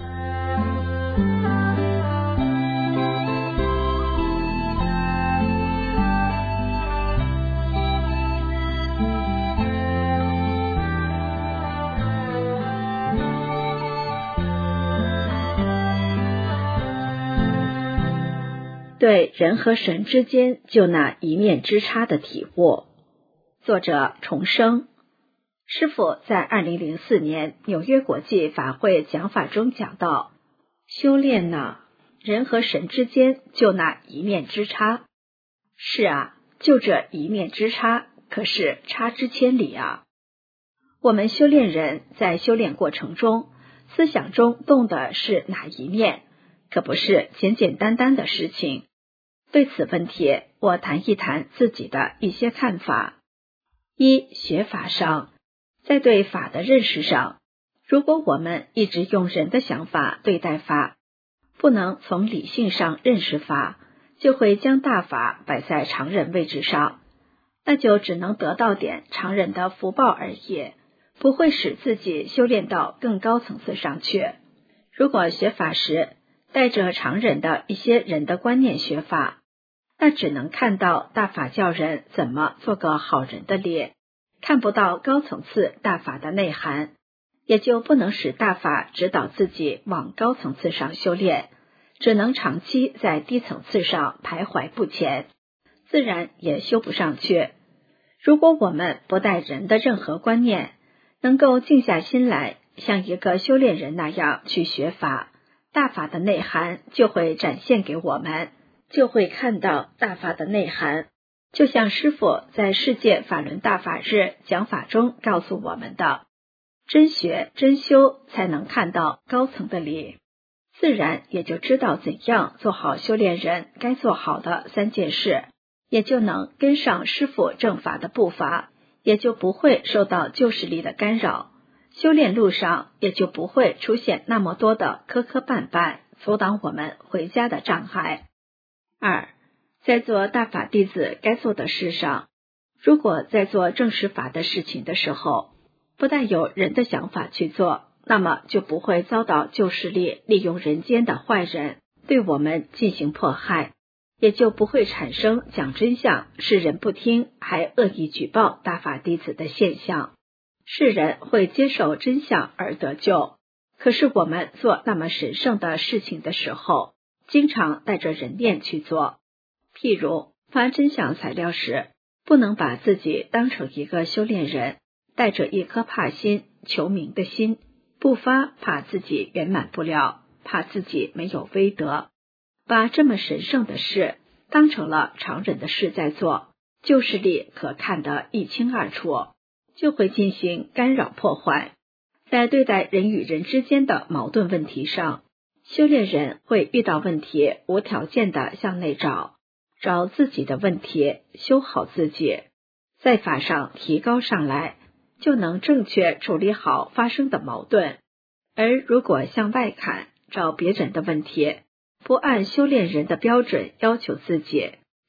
对人和神之间就那一面之差的体悟。作者重生。师父在2004年纽约国际法会讲法中讲到，修炼呢，人和神之间就那一面之差。是啊，就这一面之差，可是差之千里啊。我们修炼人在修炼过程中，思想中动的是哪一面，可不是简简单单的事情。对此问题，我谈一谈自己的一些看法。一、学法上，在对法的认识上，如果我们一直用人的想法对待法，不能从理性上认识法，就会将大法摆在常人位置上，那就只能得到点常人的福报而已，不会使自己修炼到更高层次上去。如果学法时带着常人的一些人的观念学法，那只能看到大法教人怎么做个好人的例，看不到高层次大法的内涵，也就不能使大法指导自己往高层次上修炼，只能长期在低层次上徘徊不前，自然也修不上去。如果我们不带人的任何观念，能够静下心来，像一个修炼人那样去学法，大法的内涵就会展现给我们，就会看到大法的内涵。就像师父在世界法轮大法日讲法中告诉我们的，真学真修才能看到高层的理，自然也就知道怎样做好修炼人该做好的3件事，也就能跟上师父正法的步伐，也就不会受到旧势力的干扰，修炼路上也就不会出现那么多的磕磕绊绊，阻挡我们回家的障碍。2、在做大法弟子该做的事上，如果在做正实法的事情的时候，不带有人的想法去做，那么就不会遭到旧势力利用人间的坏人对我们进行迫害，也就不会产生讲真相世人不听还恶意举报大法弟子的现象，世人会接受真相而得救。可是我们做那么神圣的事情的时候，经常带着人念去做。譬如发真相材料时，不能把自己当成一个修炼人，带着一颗怕心求名的心，不发怕自己圆满不了，怕自己没有威德，把这么神圣的事当成了常人的事在做，旧势力可看得一清二楚，就会进行干扰破坏。在对待人与人之间的矛盾问题上，修炼人会遇到问题无条件的向内找自己的问题，修好自己，在法上提高上来，就能正确处理好发生的矛盾。而如果向外看，找别人的问题，不按修炼人的标准要求自己，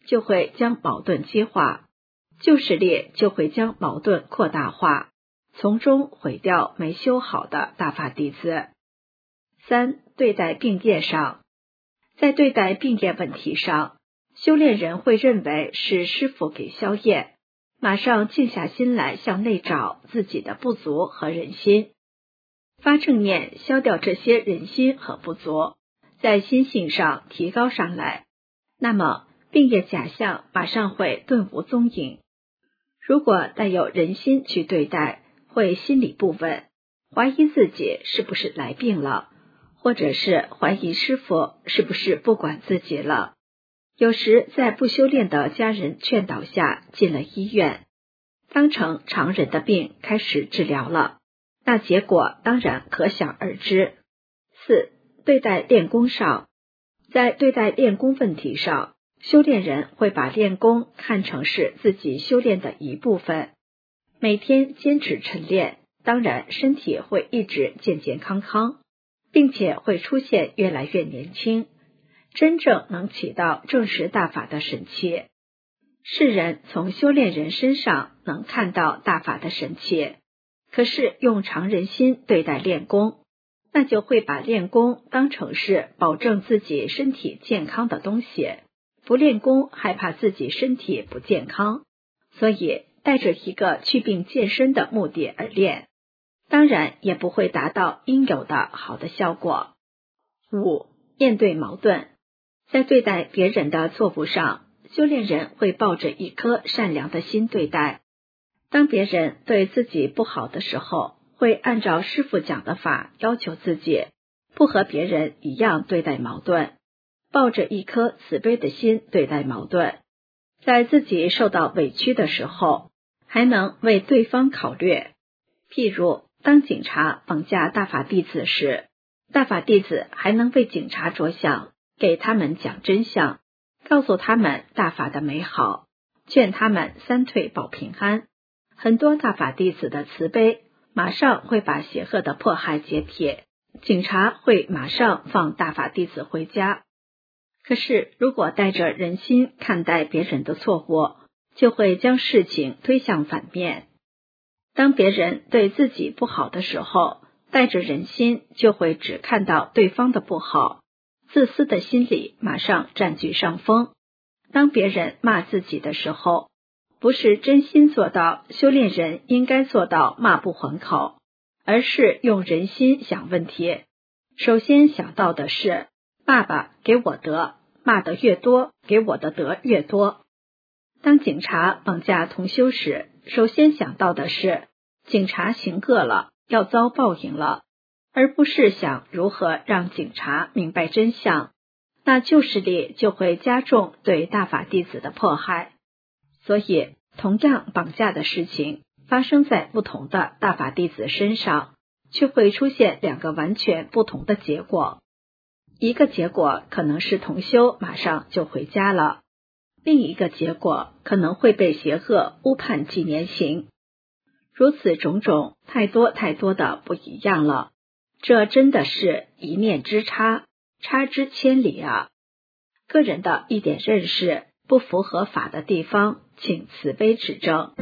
就会将矛盾激化，旧势力就会将矛盾扩大化，从中毁掉没修好的大法弟子。3. 对待病业上，在对待病业问题上，修炼人会认为是师父给消业，马上静下心来向内找自己的不足和人心，发正念消掉这些人心和不足，在心性上提高上来，那么病业假象马上会顿无踪影。如果带有人心去对待，会心里不稳，怀疑自己是不是来病了，或者是怀疑师父是不是不管自己了。有时在不修炼的家人劝导下进了医院，当成常人的病开始治疗了，那结果当然可想而知。4. 对待练功上，在对待练功问题上，修炼人会把练功看成是自己修炼的一部分，每天坚持晨练，当然身体会一直健健康康，并且会出现越来越年轻，真正能起到证实大法的神器。世人从修炼人身上能看到大法的神器，可是用常人心对待练功，那就会把练功当成是保证自己身体健康的东西，不练功害怕自己身体不健康，所以带着一个祛病健身的目的而练，当然也不会达到应有的好的效果。5. 面对矛盾，在对待别人的错误上，修炼人会抱着一颗善良的心对待。当别人对自己不好的时候，会按照师父讲的法要求自己，不和别人一样对待矛盾，抱着一颗慈悲的心对待矛盾。在自己受到委屈的时候，还能为对方考虑。譬如当警察绑架大法弟子时，大法弟子还能为警察着想，给他们讲真相，告诉他们大法的美好，劝他们三退保平安。很多大法弟子的慈悲马上会把邪恶的迫害解撇，警察会马上放大法弟子回家。可是如果带着人心看待别人的错误，就会将事情推向反面。当别人对自己不好的时候，带着人心就会只看到对方的不好，自私的心理马上占据上风。当别人骂自己的时候，不是真心做到修炼人应该做到骂不还口，而是用人心想问题。首先想到的是骂吧给我得，骂得越多，给我的得越多。当警察绑架同修时，首先想到的是警察行恶了，要遭报应了，而不是想如何让警察明白真相，那旧势力就会加重对大法弟子的迫害。所以同样绑架的事情发生在不同的大法弟子身上，却会出现两个完全不同的结果。一个结果可能是同修马上就回家了，另一个结果可能会被邪恶误判几年刑。如此种种，太多的不一样了，这真的是一念之差，差之千里啊！个人的一点认识不符合法的地方，请慈悲指正。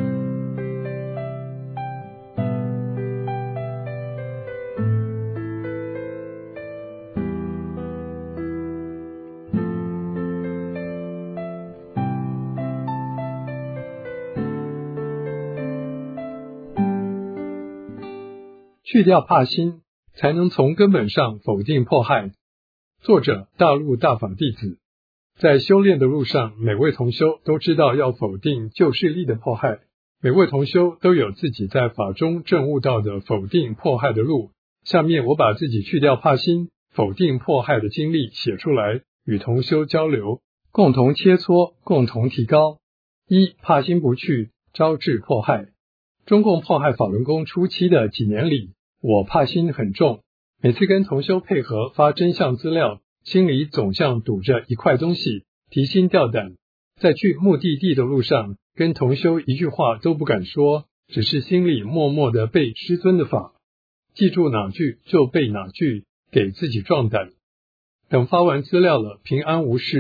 去掉怕心，才能从根本上否定迫害。作者：大陆大法弟子。在修炼的路上，每位同修都知道要否定旧势力的迫害，每位同修都有自己在法中证悟到的否定迫害的路。下面我把自己去掉怕心、否定迫害的经历写出来，与同修交流，共同切磋，共同提高。1. 怕心不去，招致迫害。中共迫害法轮功初期的几年里，我怕心很重，每次跟同修配合发真相资料，心里总像堵着一块东西，提心吊胆。在去目的地的路上，跟同修一句话都不敢说，只是心里默默地背师尊的法，记住哪句就背哪句，给自己壮胆。等发完资料了，平安无事，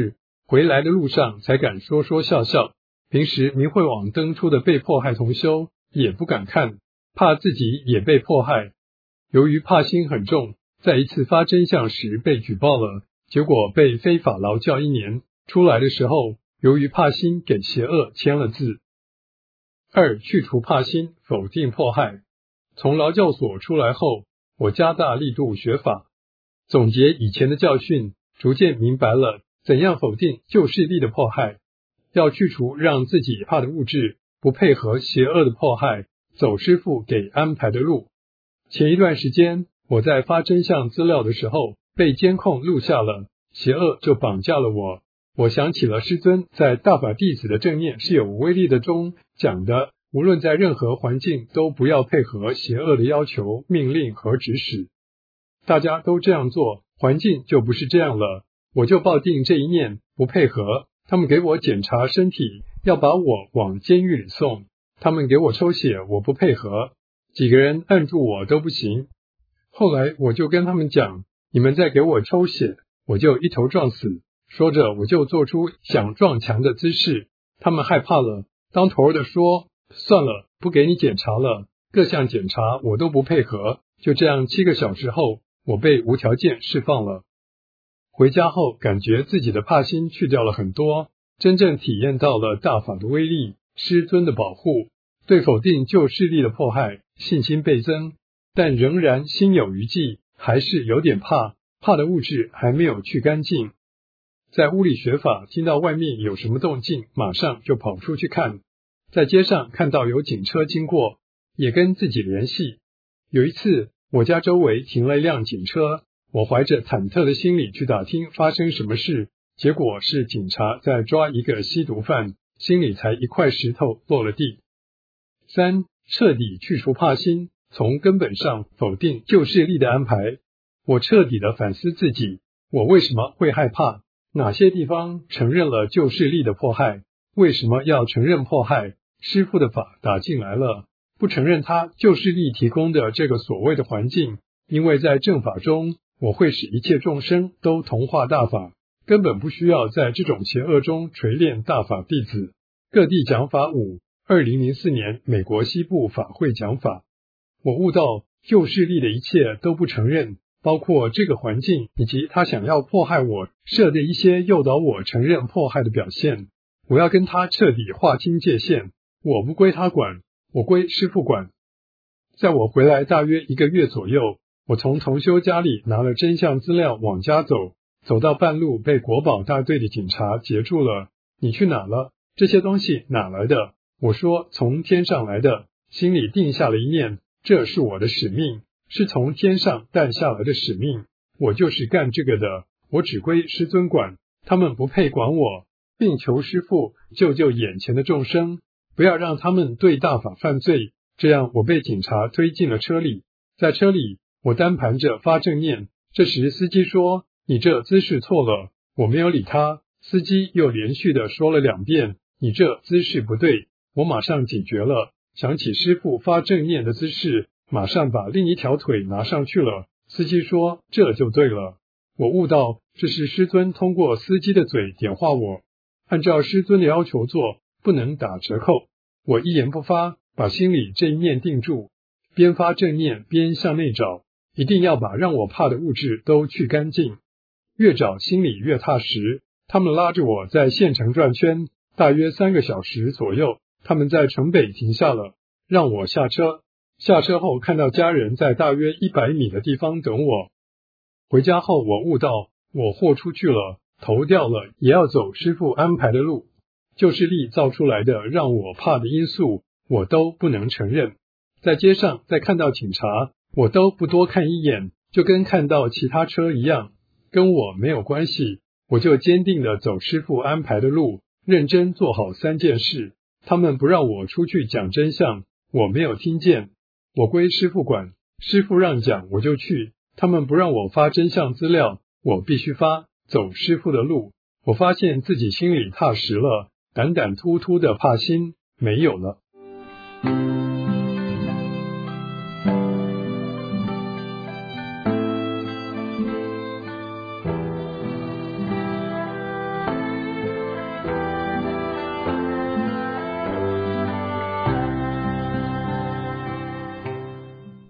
回来的路上才敢说说笑笑，平时明慧网登出的被迫害同修也不敢看，怕自己也被迫害。由于怕心很重，在一次发真相时被举报了，结果被非法劳教1年，出来的时候由于怕心给邪恶签了字。2. 去除怕心，否定迫害。从劳教所出来后，我加大力度学法，总结以前的教训，逐渐明白了怎样否定旧势力的迫害，要去除让自己怕的物质，不配合邪恶的迫害，走师父给安排的路。前一段时间我在发真相资料的时候被监控录下了，邪恶就绑架了我。我想起了师尊在大法弟子的正念是有威力的中讲的，无论在任何环境都不要配合邪恶的要求、命令和指使。大家都这样做，环境就不是这样了。我就抱定这一念，不配合，他们给我检查身体，要把我往监狱里送，他们给我抽血，我不配合，几个人按住我都不行。后来我就跟他们讲，你们再给我抽血，我就一头撞死。说着我就做出想撞墙的姿势，他们害怕了，当头的说，算了，不给你检查了，各项检查我都不配合。就这样7个小时后，我被无条件释放了。回家后感觉自己的怕心去掉了很多，真正体验到了大法的威力，师尊的保护，对否定旧势力的迫害信心倍增，但仍然心有余悸，还是有点怕，怕的物质还没有去干净。在屋里学法，听到外面有什么动静，马上就跑出去看。在街上看到有警车经过，也跟自己联系。有一次，我家周围停了一辆警车，我怀着忐忑的心理去打听发生什么事，结果是警察在抓一个吸毒犯，心里才一块石头落了地。3. 彻底去除怕心，从根本上否定旧势力的安排。我彻底的反思自己，我为什么会害怕？哪些地方承认了旧势力的迫害？为什么要承认迫害？师父的法打进来了，不承认他旧势力提供的这个所谓的环境，因为在正法中，我会使一切众生都同化大法，根本不需要在这种邪恶中锤炼大法弟子。各地讲法5 2004年美国西部法会讲法，我悟到旧势力的一切都不承认，包括这个环境以及他想要迫害我设的一些诱导我承认迫害的表现，我要跟他彻底划清界限，我不归他管，我归师父管。在我回来大约1个月左右，我从同修家里拿了真相资料往家走，走到半路被国保大队的警察截住了。你去哪了？这些东西哪来的？我说从天上来的，心里定下了一念，这是我的使命，是从天上诞下来的使命，我就是干这个的，我只归师尊管，他们不配管我，并求师父救救眼前的众生，不要让他们对大法犯罪。这样我被警察推进了车里，在车里我单盘着发正念，这时司机说你这姿势错了，我没有理他，司机又连续的说了2遍你这姿势不对，我马上警觉了，想起师父发正念的姿势，马上把另一条腿拿上去了。司机说这就对了，我悟到这是师尊通过司机的嘴点化我，按照师尊的要求做，不能打折扣。我一言不发，把心里这一念定住，边发正念边向内找，一定要把让我怕的物质都去干净。越找心里越踏实。他们拉着我在县城转圈，大约3个小时左右，他们在城北停下了，让我下车。下车后看到家人在大约100米的地方等我。回家后我悟到，我豁出去了，头掉了也要走师父安排的路。旧势力造出来的让我怕的因素，我都不能承认。在街上再看到警察，我都不多看一眼，就跟看到其他车一样，跟我没有关系。我就坚定的走师父安排的路，认真做好3件事。他们不让我出去讲真相，我没有听见，我归师父管，师父让讲我就去。他们不让我发真相资料，我必须发，走师父的路。我发现自己心里踏实了，胆胆突突的怕心没有了。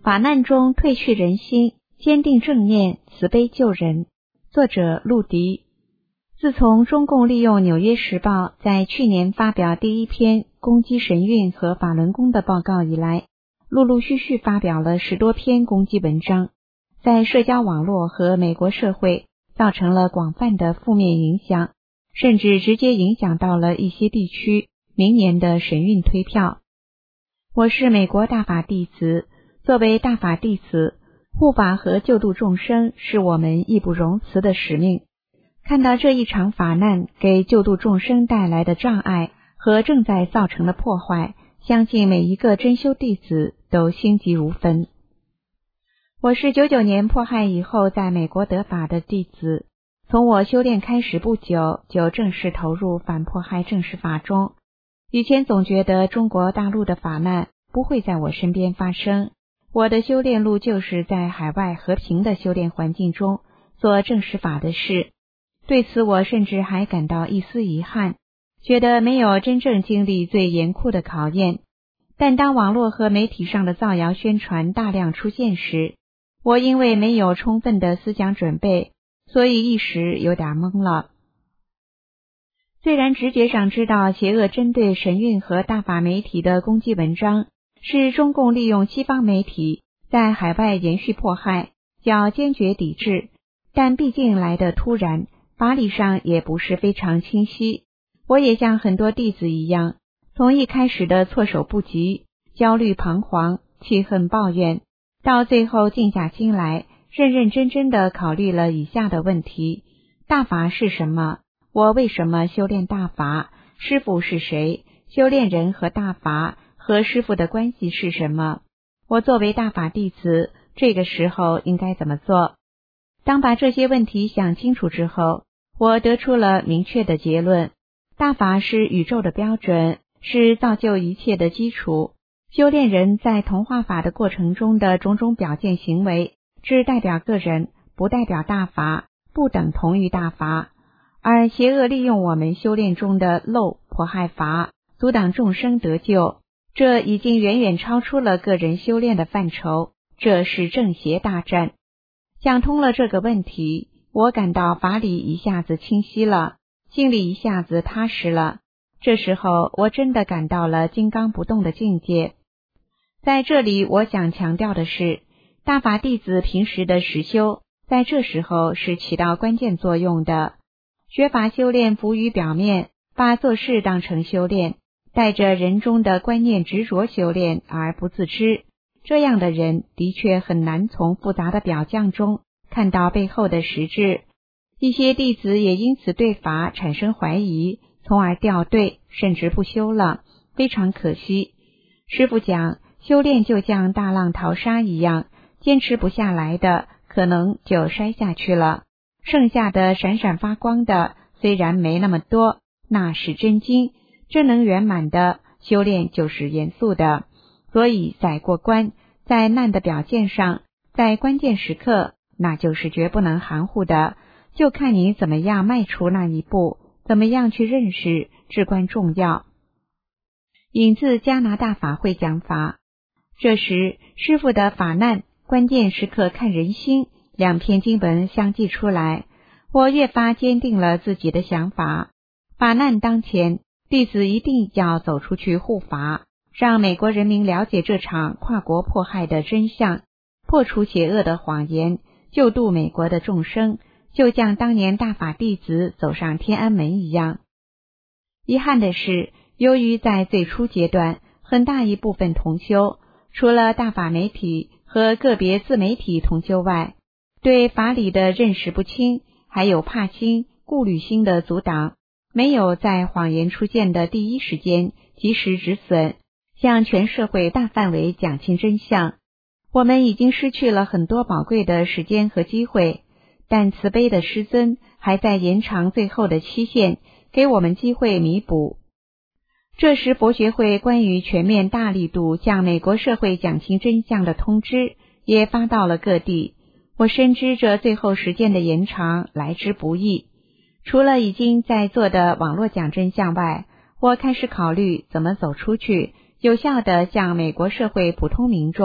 法难中褪去人心，坚定正念，慈悲救人。作者陆迪。自从中共利用《纽约时报》在去年发表第一篇攻击神韵和法轮功的报告以来，陆陆续续发表了10多篇攻击文章，在社交网络和美国社会造成了广泛的负面影响，甚至直接影响到了一些地区明年的神韵推票。我是美国大法弟子，作为大法弟子，护法和救度众生是我们义不容辞的使命。看到这一场法难给救度众生带来的障碍和正在造成的破坏，相信每一个真修弟子都心急如焚。我是99年迫害以后在美国得法的弟子，从我修炼开始不久，就正式投入反迫害正式法中。以前总觉得中国大陆的法难不会在我身边发生，我的修炼路就是在海外和平的修炼环境中做正式法的事。对此我甚至还感到一丝遗憾，觉得没有真正经历最严酷的考验。但当网络和媒体上的造谣宣传大量出现时，我因为没有充分的思想准备，所以一时有点懵了。虽然直觉上知道邪恶针对神韵和大法媒体的攻击文章是中共利用西方媒体在海外延续迫害，要坚决抵制，但毕竟来得突然，法理上也不是非常清晰。我也像很多弟子一样，从一开始的措手不及、焦虑彷徨、气恨抱怨，到最后静下心来，认认真真地考虑了以下的问题：大法是什么？我为什么修炼大法？师父是谁？修炼人和大法和师父的关系是什么？我作为大法弟子，这个时候应该怎么做？当把这些问题想清楚之后，我得出了明确的结论：大法是宇宙的标准，是造就一切的基础。修炼人在同化法的过程中的种种表现行为，只代表个人，不代表大法，不等同于大法。而邪恶利用我们修炼中的漏迫害法，阻挡众生得救，这已经远远超出了个人修炼的范畴，这是正邪大战。想通了这个问题，我感到法理一下子清晰了，心里一下子踏实了。这时候我真的感到了金刚不动的境界。在这里我想强调的是，大法弟子平时的实修，在这时候是起到关键作用的。学法修炼浮于表面，把做事当成修炼，带着人中的观念执着修炼而不自知，这样的人的确很难从复杂的表象中看到背后的实质。一些弟子也因此对法产生怀疑，从而掉队，甚至不修了，非常可惜。师父讲，修炼就像大浪淘沙一样，坚持不下来的可能就摔下去了，剩下的闪闪发光的虽然没那么多，那是真经，真能圆满的修炼就是严肃的。所以在过关，在难的表现上，在关键时刻，那就是绝不能含糊的，就看你怎么样迈出那一步，怎么样去认识，至关重要。引自加拿大法会讲法。这时师父的法难关键时刻看人心2篇经文相继出来，我越发坚定了自己的想法。法难当前，弟子一定要走出去护法，让美国人民了解这场跨国迫害的真相，破除邪恶的谎言，救度美国的众生，就像当年大法弟子走上天安门一样。遗憾的是，由于在最初阶段，很大一部分同修，除了大法媒体和个别自媒体同修外，对法理的认识不清，还有怕心、顾虑心的阻挡，没有在谎言出现的第一时间及时止损，向全社会大范围讲清真相。我们已经失去了很多宝贵的时间和机会，但慈悲的师尊还在延长最后的期限，给我们机会弥补。这时佛学会关于全面大力度向美国社会讲清真相的通知也发到了各地。我深知这最后时间的延长来之不易。除了已经在做的网络讲真相外，我开始考虑怎么走出去，有效地向美国社会普通民众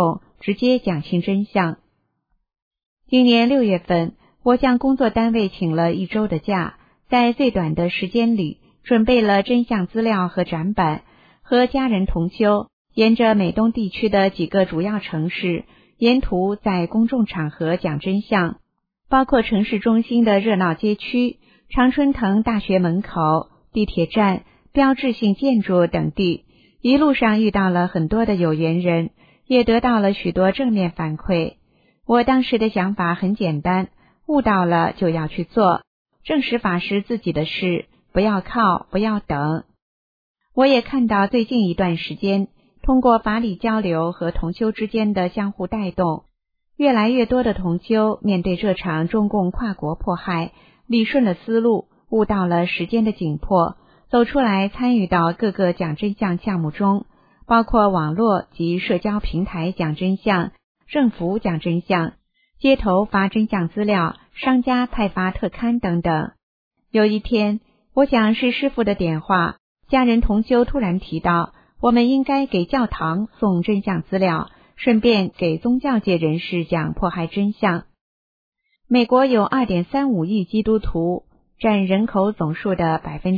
直接讲清真相。今年6月份，我向工作单位请了1周的假，在最短的时间里准备了真相资料和展板，和家人同修，沿着美东地区的几个主要城市，沿途在公众场合讲真相，包括城市中心的热闹街区、常春藤大学门口、地铁站、标志性建筑等地。一路上遇到了很多的有缘人，也得到了许多正面反馈。我当时的想法很简单，悟到了就要去做，证实法师自己的事，不要靠，不要等。我也看到最近一段时间，通过法理交流和同修之间的相互带动，越来越多的同修面对这场中共跨国迫害，理顺了思路，悟到了时间的紧迫，走出来参与到各个讲真相项目中，包括网络及社交平台讲真相、政府讲真相、街头发真相资料、商家派发特刊等等。有一天，我想是师父的点化，家人同修突然提到，我们应该给教堂送真相资料，顺便给宗教界人士讲迫害真相。美国有 2.35 亿基督徒，占人口总数的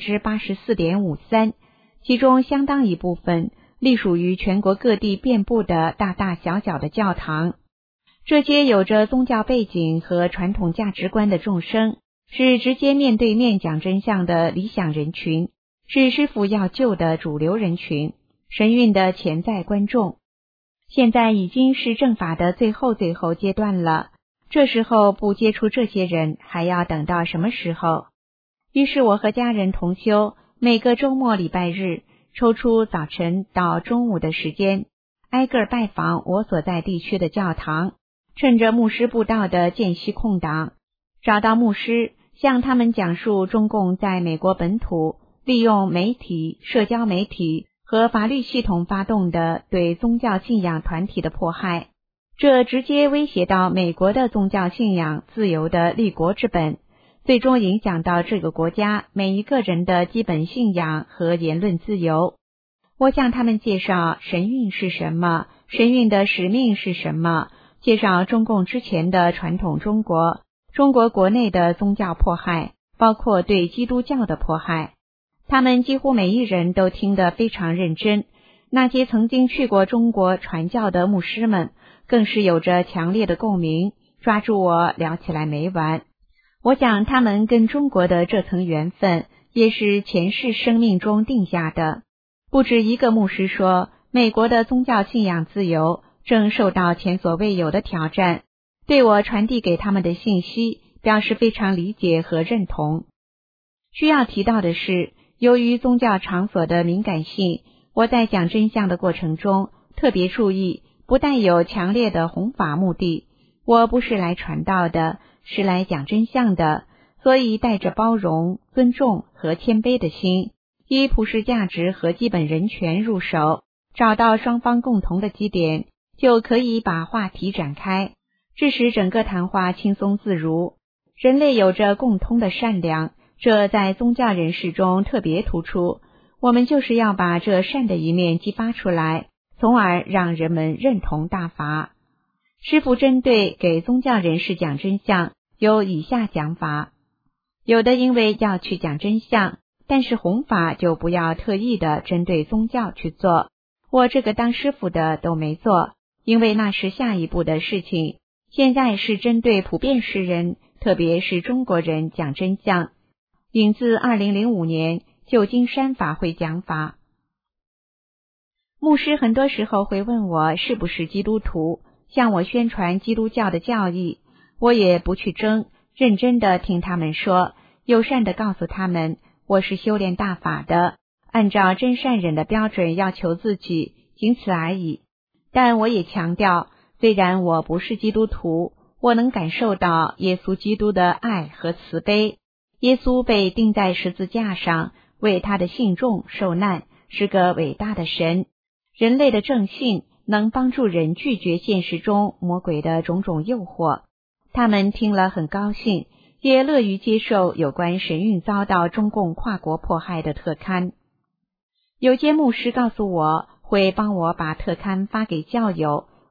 84.53%， 其中相当一部分隶属于全国各地遍布的大大小小的教堂。这些有着宗教背景和传统价值观的众生，是直接面对面讲真相的理想人群，是师父要救的主流人群，神韵的潜在观众。现在已经是正法的最后阶段了，这时候不接触这些人，还要等到什么时候？于是我和家人同修，每个周末礼拜日抽出早晨到中午的时间，挨个拜访我所在地区的教堂，趁着牧师布道的间隙空档，找到牧师，向他们讲述中共在美国本土利用媒体、社交媒体和法律系统发动的对宗教信仰团体的迫害，这直接威胁到美国的宗教信仰自由的立国之本，最终影响到这个国家每一个人的基本信仰和言论自由。我向他们介绍神韵是什么，神韵的使命是什么，介绍中共之前的传统中国国内的宗教迫害，包括对基督教的迫害。他们几乎每一人都听得非常认真，那些曾经去过中国传教的牧师们更是有着强烈的共鸣，抓住我聊起来没完。我想他们跟中国的这层缘分也是前世生命中定下的。不止一个牧师说，美国的宗教信仰自由正受到前所未有的挑战，对我传递给他们的信息表示非常理解和认同。需要提到的是，由于宗教场所的敏感性，我在讲真相的过程中特别注意，不带有强烈的弘法目的。我不是来传道的，是来讲真相的，所以带着包容、尊重和谦卑的心，以普世价值和基本人权入手，找到双方共同的基点，就可以把话题展开，致使整个谈话轻松自如。人类有着共通的善良，这在宗教人士中特别突出，我们就是要把这善的一面激发出来，从而让人们认同大法。师父针对给宗教人士讲真相有以下讲法：有的因为要去讲真相，但是弘法就不要特意的针对宗教去做，我这个当师父的都没做，因为那是下一步的事情，现在是针对普遍世人，特别是中国人讲真相。引自2005年旧金山法会讲法。牧师很多时候会问我是不是基督徒，向我宣传基督教的教义，我也不去争，认真的听他们说，友善的告诉他们，我是修炼大法的，按照真善忍的标准要求自己，仅此而已。但我也强调，虽然我不是基督徒，我能感受到耶稣基督的爱和慈悲。耶稣被钉在十字架上，为他的信众受难，是个伟大的神。人类的正信能帮助人拒绝现实中魔鬼的种种诱惑。他们听了很高兴，也乐于接受有关神韵遭到中共跨国迫害的特刊。有些牧师告诉我，会帮我把特刊发给教友，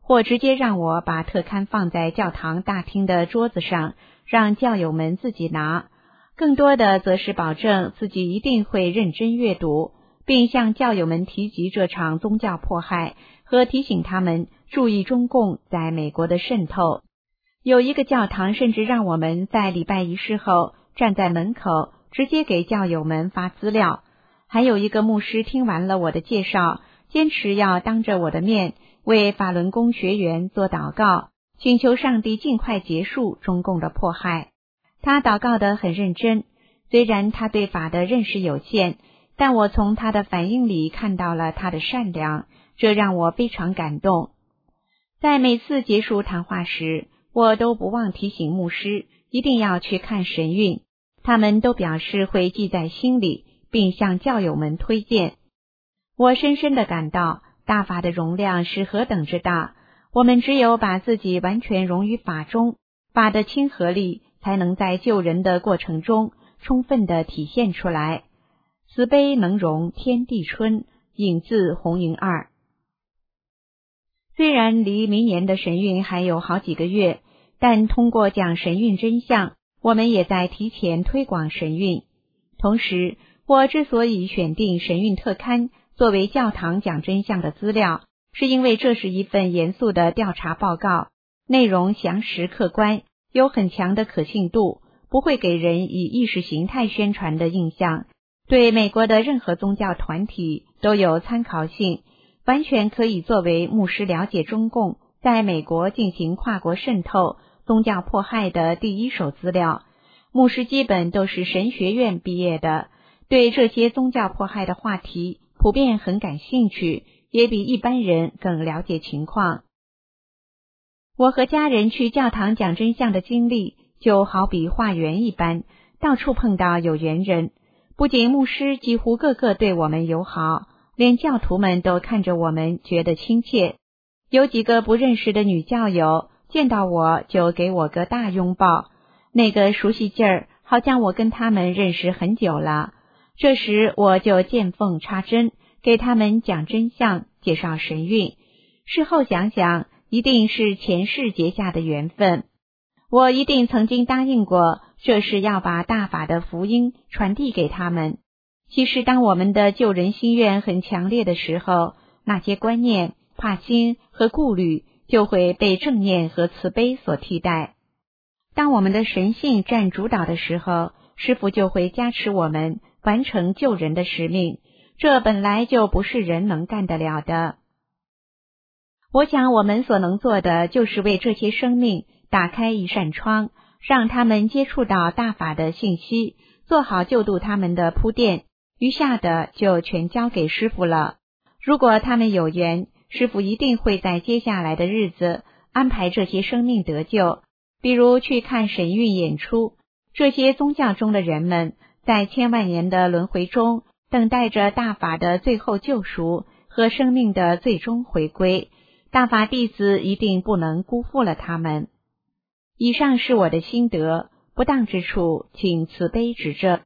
或直接让我把特刊放在教堂大厅的桌子上，让教友们自己拿。更多的则是保证自己一定会认真阅读，并向教友们提及这场宗教迫害，和提醒他们注意中共在美国的渗透。有一个教堂甚至让我们在礼拜仪式后站在门口，直接给教友们发资料。还有一个牧师听完了我的介绍，坚持要当着我的面为法轮功学员做祷告，请求上帝尽快结束中共的迫害。他祷告得很认真，虽然他对法的认识有限，但我从他的反应里看到了他的善良，这让我非常感动。在每次结束谈话时，我都不忘提醒牧师一定要去看神韵，他们都表示会记在心里，并向教友们推荐。我深深地感到大法的容量是何等之大，我们只有把自己完全融于法中，法的亲和力才能在救人的过程中充分地体现出来。慈悲能容天地春，引自红营2。虽然离明年的神韵还有好几个月，但通过讲神韵真相，我们也在提前推广神韵。同时，我之所以选定神韵特刊作为教堂讲真相的资料，是因为这是一份严肃的调查报告，内容详实客观，有很强的可信度，不会给人以意识形态宣传的印象，对美国的任何宗教团体都有参考性，完全可以作为牧师了解中共在美国进行跨国渗透、宗教迫害的第一手资料。牧师基本都是神学院毕业的，对这些宗教迫害的话题普遍很感兴趣，也比一般人更了解情况。我和家人去教堂讲真相的经历，就好比化缘一般，到处碰到有缘人。不仅牧师几乎个个对我们友好，连教徒们都看着我们觉得亲切。有几个不认识的女教友见到我就给我个大拥抱，那个熟悉劲儿好像我跟他们认识很久了。这时我就见缝插针，给他们讲真相，介绍神韵。事后想想，一定是前世结下的缘分。我一定曾经答应过，这是要把大法的福音传递给他们。其实当我们的救人心愿很强烈的时候，那些观念、怕心和顾虑就会被正念和慈悲所替代。当我们的神性占主导的时候，师父就会加持我们完成救人的使命，这本来就不是人能干得了的。我想我们所能做的就是为这些生命打开一扇窗，让他们接触到大法的信息，做好救度他们的铺垫，余下的就全交给师父了。如果他们有缘，师父一定会在接下来的日子安排这些生命得救，比如去看神韵演出。这些宗教中的人们在千万年的轮回中，等待着大法的最后救赎和生命的最终回归。大法弟子一定不能辜负了他们。以上是我的心得，不当之处请慈悲指正。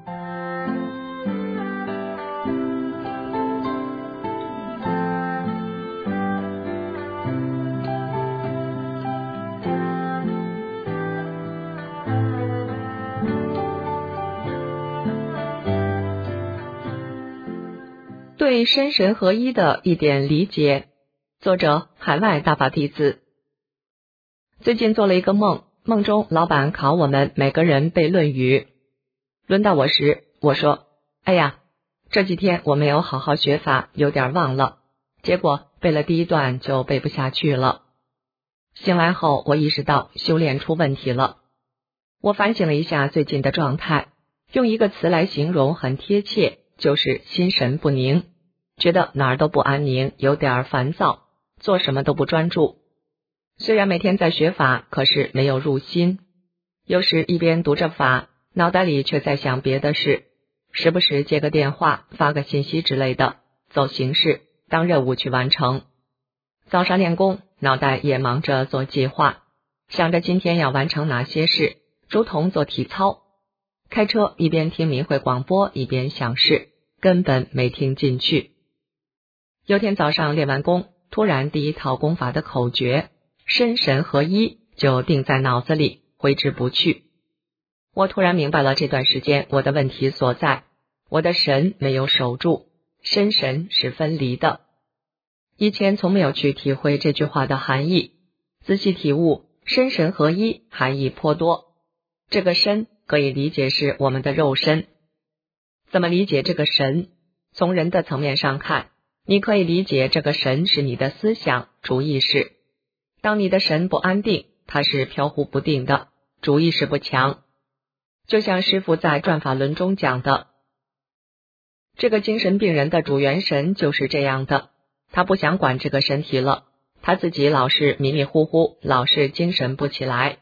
对身神合一的一点理解，作者海外大法弟子。最近做了一个梦，梦中老板考我们每个人背《论语》，轮到我时，我说：“哎呀，这几天我没有好好学法，有点忘了。”结果背了第一段就背不下去了。醒来后，我意识到修炼出问题了。我反省了一下最近的状态，用一个词来形容很贴切，就是心神不宁，觉得哪儿都不安宁，有点烦躁，做什么都不专注。虽然每天在学法，可是没有入心。有时一边读着法，脑袋里却在想别的事，时不时接个电话，发个信息之类的，走形式，当任务去完成。早上练功，脑袋也忙着做计划，想着今天要完成哪些事，如同做体操。开车一边听明慧广播，一边想事，根本没听进去。有天早上练完功， 突然第一套功法的口诀身神合一就定在脑子里，挥之不去。我突然明白了这段时间我的问题所在，我的神没有守住，身神是分离的。以前从没有去体会这句话的含义，仔细体悟，身神合一含义颇多。这个身可以理解是我们的肉身。怎么理解这个神？从人的层面上看，你可以理解这个神是你的思想、主意识。当你的神不安定，它是飘忽不定的，主意识不强。就像师父在转法轮中讲的，这个精神病人的主元神就是这样的，他不想管这个身体了，他自己老是迷迷糊糊，老是精神不起来，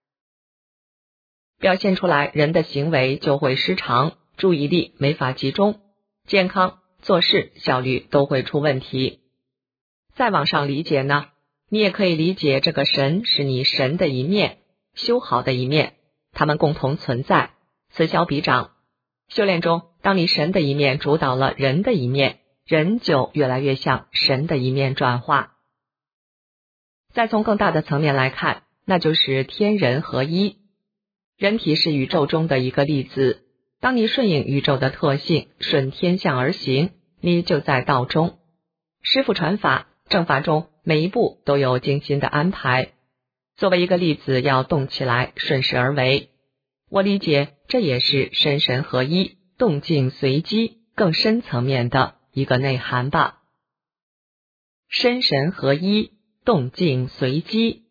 表现出来人的行为就会失常，注意力没法集中，健康、做事效率都会出问题。再往上理解呢，你也可以理解这个神是你神的一面，修好的一面，他们共同存在，此消彼长。修炼中，当你神的一面主导了人的一面，人就越来越向神的一面转化。再从更大的层面来看，那就是天人合一。人体是宇宙中的一个粒子，当你顺应宇宙的特性，顺天象而行，你就在道中。师父传法，正法中每一步都有精心的安排。作为一个粒子要动起来，顺势而为。我理解这也是身神合一，动静随机更深层面的一个内涵吧。身神合一，动静随机。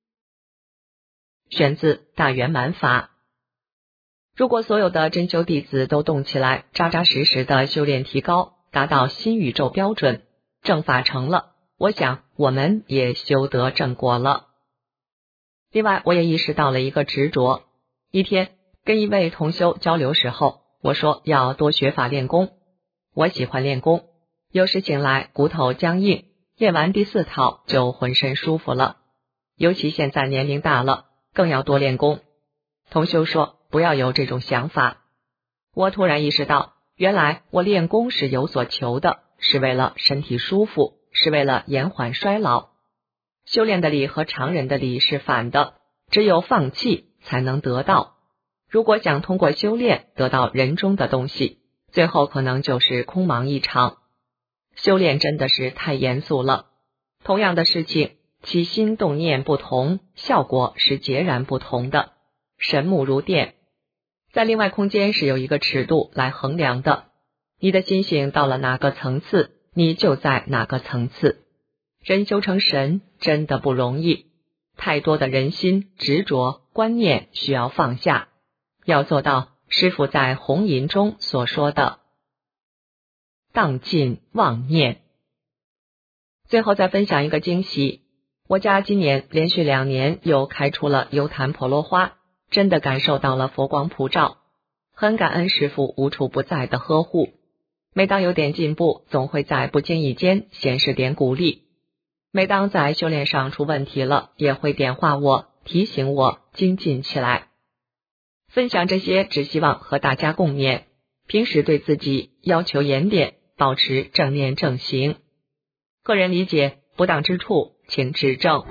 选自大圆满法。如果所有的真修弟子都动起来，扎扎实实的修炼提高，达到新宇宙标准，正法成了，我想我们也修得正果了。另外，我也意识到了一个执着。一天跟一位同修交流时候，我说要多学法练功。我喜欢练功，有时醒来骨头僵硬，练完第4套就浑身舒服了。尤其现在年龄大了，更要多练功。同修说不要有这种想法。我突然意识到，原来我练功是有所求的，是为了身体舒服，是为了延缓衰老。修炼的理和常人的理是反的，只有放弃才能得到。如果想通过修炼得到人中的东西，最后可能就是空忙一场。修炼真的是太严肃了。同样的事情，起心动念不同，效果是截然不同的。神目如电，在另外空间是有一个尺度来衡量的。你的心性到了哪个层次，你就在哪个层次。人修成神真的不容易，太多的人心执着观念需要放下，要做到师父在红吟中所说的荡尽妄念。最后再分享一个惊喜，我家今年连续2年又开出了幽檀婆罗花，真的感受到了佛光普照，很感恩师父无处不在的呵护。每当有点进步，总会在不经意间显示点鼓励。每当在修炼上出问题了，也会点化我，提醒我精进起来。分享这些只希望和大家共勉，平时对自己要求严点，保持正念正行。个人理解不当之处，请指正。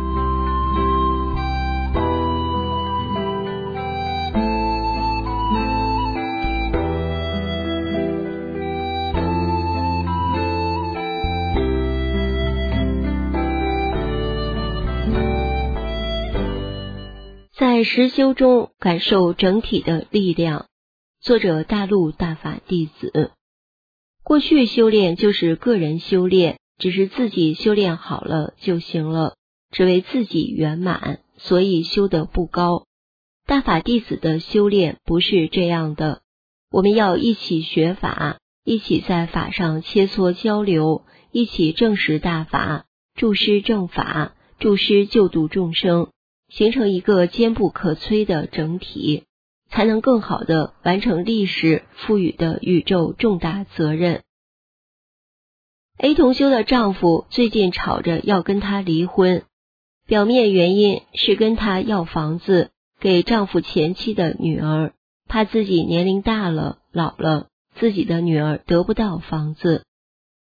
在实修中感受整体的力量。作者大陆大法弟子。过去修炼就是个人修炼，只是自己修炼好了就行了，只为自己圆满，所以修得不高。大法弟子的修炼不是这样的，我们要一起学法，一起在法上切磋交流，一起证实大法，助师正法，助师救度众生，形成一个坚不可摧的整体，才能更好地完成历史赋予的宇宙重大责任。A 同修的丈夫最近吵着要跟她离婚，表面原因是跟她要房子给丈夫前妻的女儿，怕自己年龄大了老了，自己的女儿得不到房子。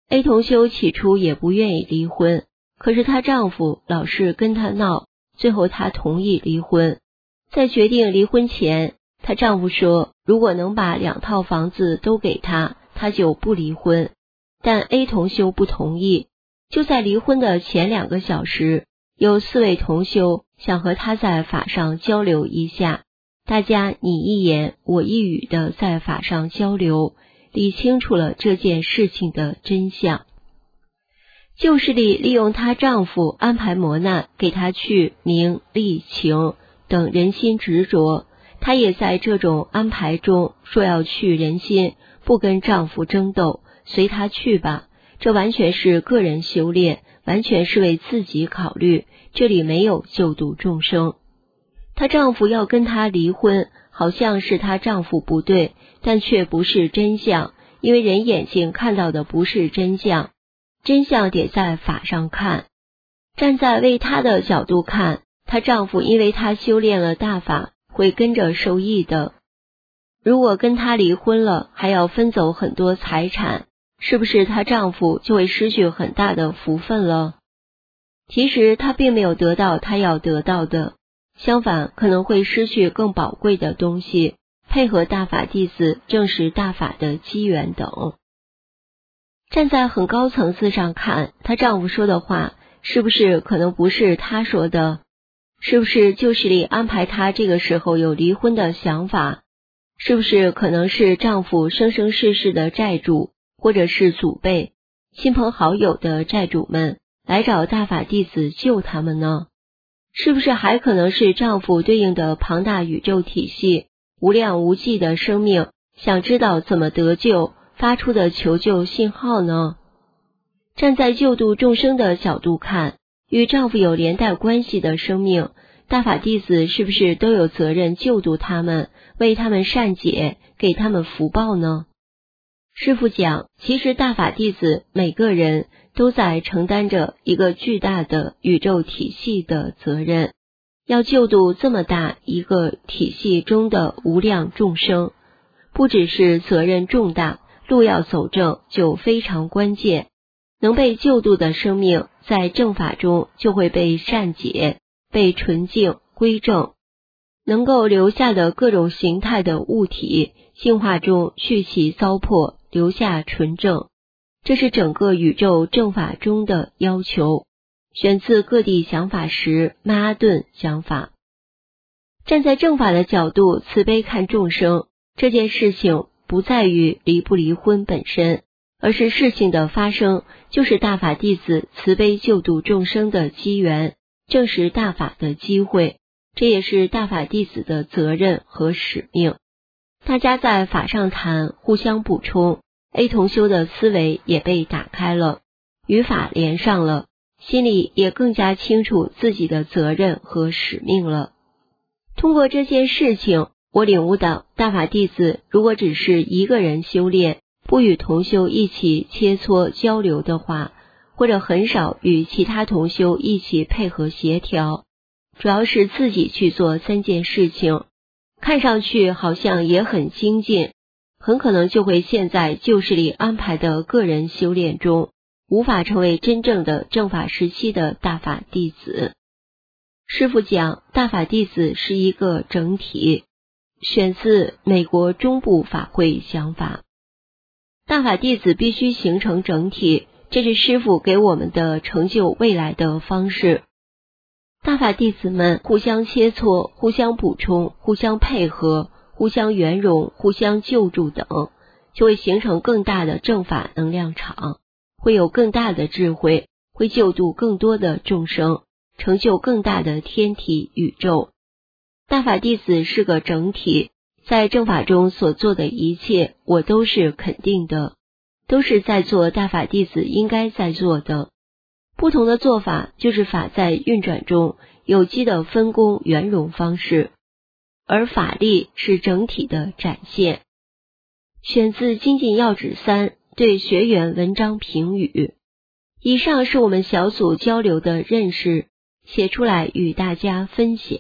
A 同修起初也不愿意离婚，可是她丈夫老是跟她闹，最后她同意离婚。在决定离婚前，她丈夫说如果能把2套房子都给她，她就不离婚。但 A 同修不同意。就在离婚的前2个小时，有4位同修想和她在法上交流一下，大家你一言我一语的在法上交流，理清楚了这件事情的真相。旧势力利用她丈夫安排磨难，给她去名利情等人心执着，她也在这种安排中说要去人心，不跟丈夫争斗，随他去吧。这完全是个人修炼，完全是为自己考虑，这里没有救度众生。她丈夫要跟她离婚，好像是她丈夫不对，但却不是真相，因为人眼睛看到的不是真相，真相得在法上看。站在为她的角度看，她丈夫因为她修炼了大法，会跟着受益的。如果跟她离婚了，还要分走很多财产，是不是她丈夫就会失去很大的福分了？其实她并没有得到她要得到的，相反可能会失去更宝贵的东西，配合大法弟子证实大法的机缘等。站在很高层次上看，她丈夫说的话是不是可能不是她说的？是不是旧势力安排她这个时候有离婚的想法？是不是可能是丈夫生生世世的债主，或者是祖辈、亲朋好友的债主们来找大法弟子救他们呢？是不是还可能是丈夫对应的庞大宇宙体系、无量无际的生命想知道怎么得救发出的求救信号呢？站在救度众生的角度看，与丈夫有连带关系的生命，大法弟子是不是都有责任救度他们，为他们善解，给他们福报呢？师父讲，其实大法弟子每个人都在承担着一个巨大的宇宙体系的责任，要救度这么大一个体系中的无量众生，不只是责任重大，路要走正就非常关键。能被救度的生命在正法中就会被善解，被纯净归正，能够留下的各种形态的物体净化中去其糟粕，留下纯正，这是整个宇宙正法中的要求。选自各地想法时曼阿顿讲法。站在正法的角度慈悲看众生，这件事情不在于离不离婚本身，而是事情的发生就是大法弟子慈悲救度众生的机缘，证实大法的机会，这也是大法弟子的责任和使命。大家在法上谈，互相补充， A 同修的思维也被打开了，与法连上了，心里也更加清楚自己的责任和使命了。通过这件事情，我领悟到大法弟子如果只是一个人修炼，不与同修一起切磋交流的话，或者很少与其他同修一起配合协调，主要是自己去做3件事情，看上去好像也很精进，很可能就会陷在旧势力安排的个人修炼中，无法成为真正的正法时期的大法弟子。师父讲，大法弟子是一个整体，选自美国中部法会想法。大法弟子必须形成整体，这是师父给我们的成就未来的方式。大法弟子们互相切磋，互相补充，互相配合，互相圆融，互相救助等，就会形成更大的正法能量场，会有更大的智慧，会救度更多的众生，成就更大的天体宇宙。大法弟子是个整体，在正法中所做的一切，我都是肯定的，都是在做大法弟子应该在做的。不同的做法就是法在运转中有机的分工圆融方式，而法力是整体的展现。选自精进要旨3对学员文章评语。以上是我们小组交流的认识，写出来与大家分享。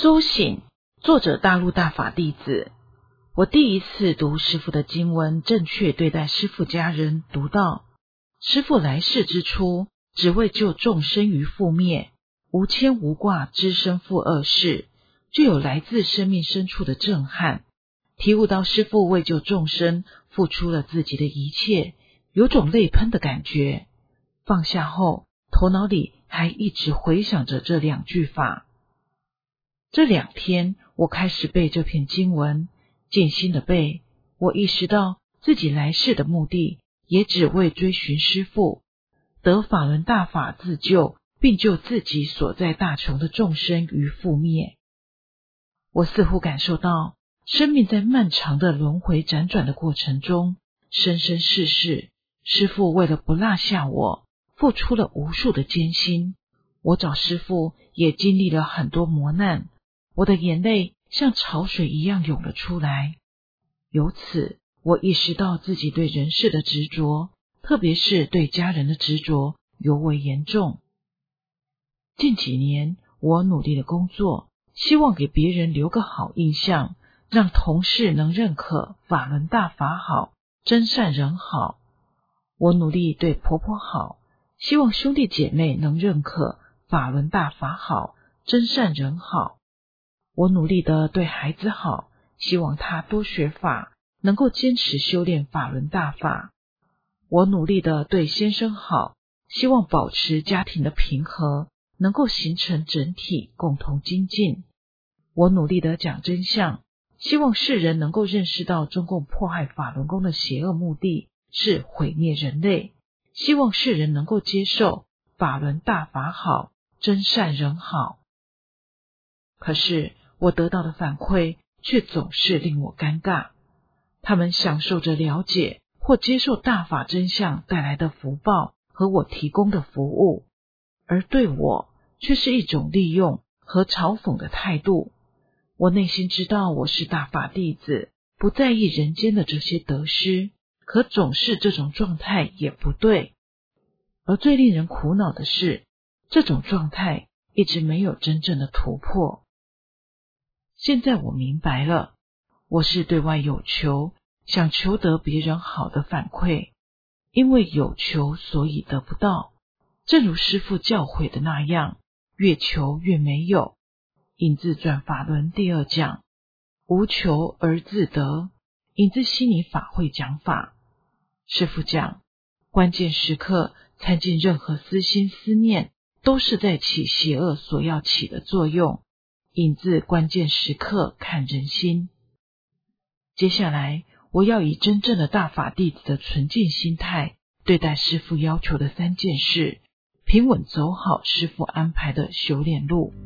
苏醒，作者大陆大法弟子。我第一次读师父的经文，正确对待师父家人，读到师父来世之初，只为救众生于覆灭，无牵无挂之身负恶事，就有来自生命深处的震撼，体悟到师父为救众生付出了自己的一切，有种泪喷的感觉。放下后，头脑里还一直回想着这两句法。这2天我开始背这篇经文，静心的背，我意识到自己来世的目的也只为追寻师父，得法轮大法自救，并救自己所在大穷的众生于覆灭。我似乎感受到生命在漫长的轮回辗转的过程中，生生世世，师父为了不落下我，付出了无数的艰辛。我找师父也经历了很多磨难，我的眼泪像潮水一样涌了出来。由此，我意识到自己对人世的执着，特别是对家人的执着尤为严重。近几年，我努力的工作，希望给别人留个好印象，让同事能认可法轮大法好，真善人好。我努力对婆婆好，希望兄弟姐妹能认可法轮大法好，真善人好。我努力的对孩子好，希望他多学法，能够坚持修炼法轮大法。我努力的对先生好，希望保持家庭的平和，能够形成整体，共同精进。我努力的讲真相，希望世人能够认识到中共迫害法轮功的邪恶目的是毁灭人类，希望世人能够接受法轮大法好，真善人好。可是我得到的反馈却总是令我尴尬，他们享受着了解或接受大法真相带来的福报和我提供的服务，而对我却是一种利用和嘲讽的态度。我内心知道我是大法弟子，不在意人间的这些得失，可总是这种状态也不对。而最令人苦恼的是，这种状态一直没有真正的突破。现在我明白了，我是对外有求，想求得别人好的反馈，因为有求所以得不到。正如师父教诲的那样，越求越没有。引自转法轮第2讲，无求而自得，引自悉尼法会讲法。师父讲，关键时刻参进任何私心思念，都是在起邪恶所要起的作用。引自关键时刻看人心。接下来，我要以真正的大法弟子的纯净心态，对待师父要求的3件事，平稳走好师父安排的修炼路。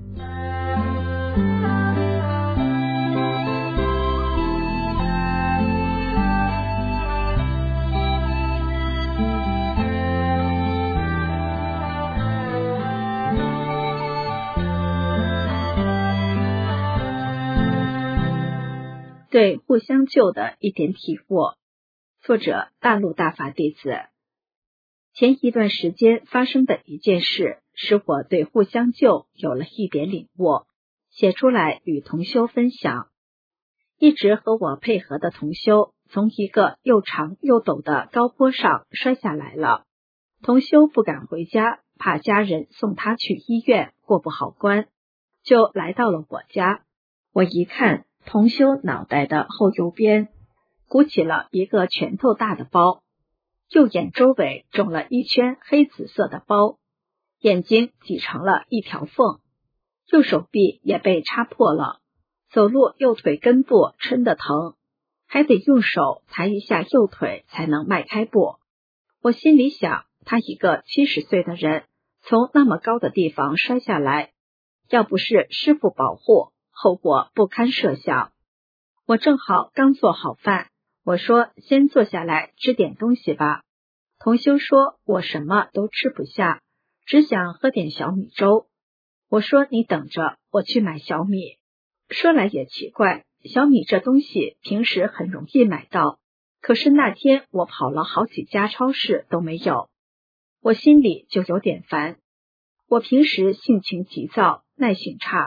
对互相救的一点体悟。作者大陆大法弟子。前一段时间发生的一件事，使我对互相救有了一点领悟，写出来与同修分享。一直和我配合的同修从一个又长又陡的高坡上摔下来了，同修不敢回家，怕家人送他去医院过不好关，就来到了我家。我一看，同修脑袋的后右边鼓起了一个拳头大的包，右眼周围肿了一圈黑紫色的包，眼睛挤成了一条缝，右手臂也被插破了，走路右腿根部抻得疼，还得用手抬一下右腿才能迈开步。我心里想，他一个70岁的人，从那么高的地方摔下来，要不是师父保护，后果不堪设想。我正好刚做好饭，我说先坐下来吃点东西吧。同修说我什么都吃不下，只想喝点小米粥。我说你等着，我去买小米。说来也奇怪，小米这东西平时很容易买到，可是那天我跑了好几家超市都没有，我心里就有点烦。我平时性情急躁，耐性差，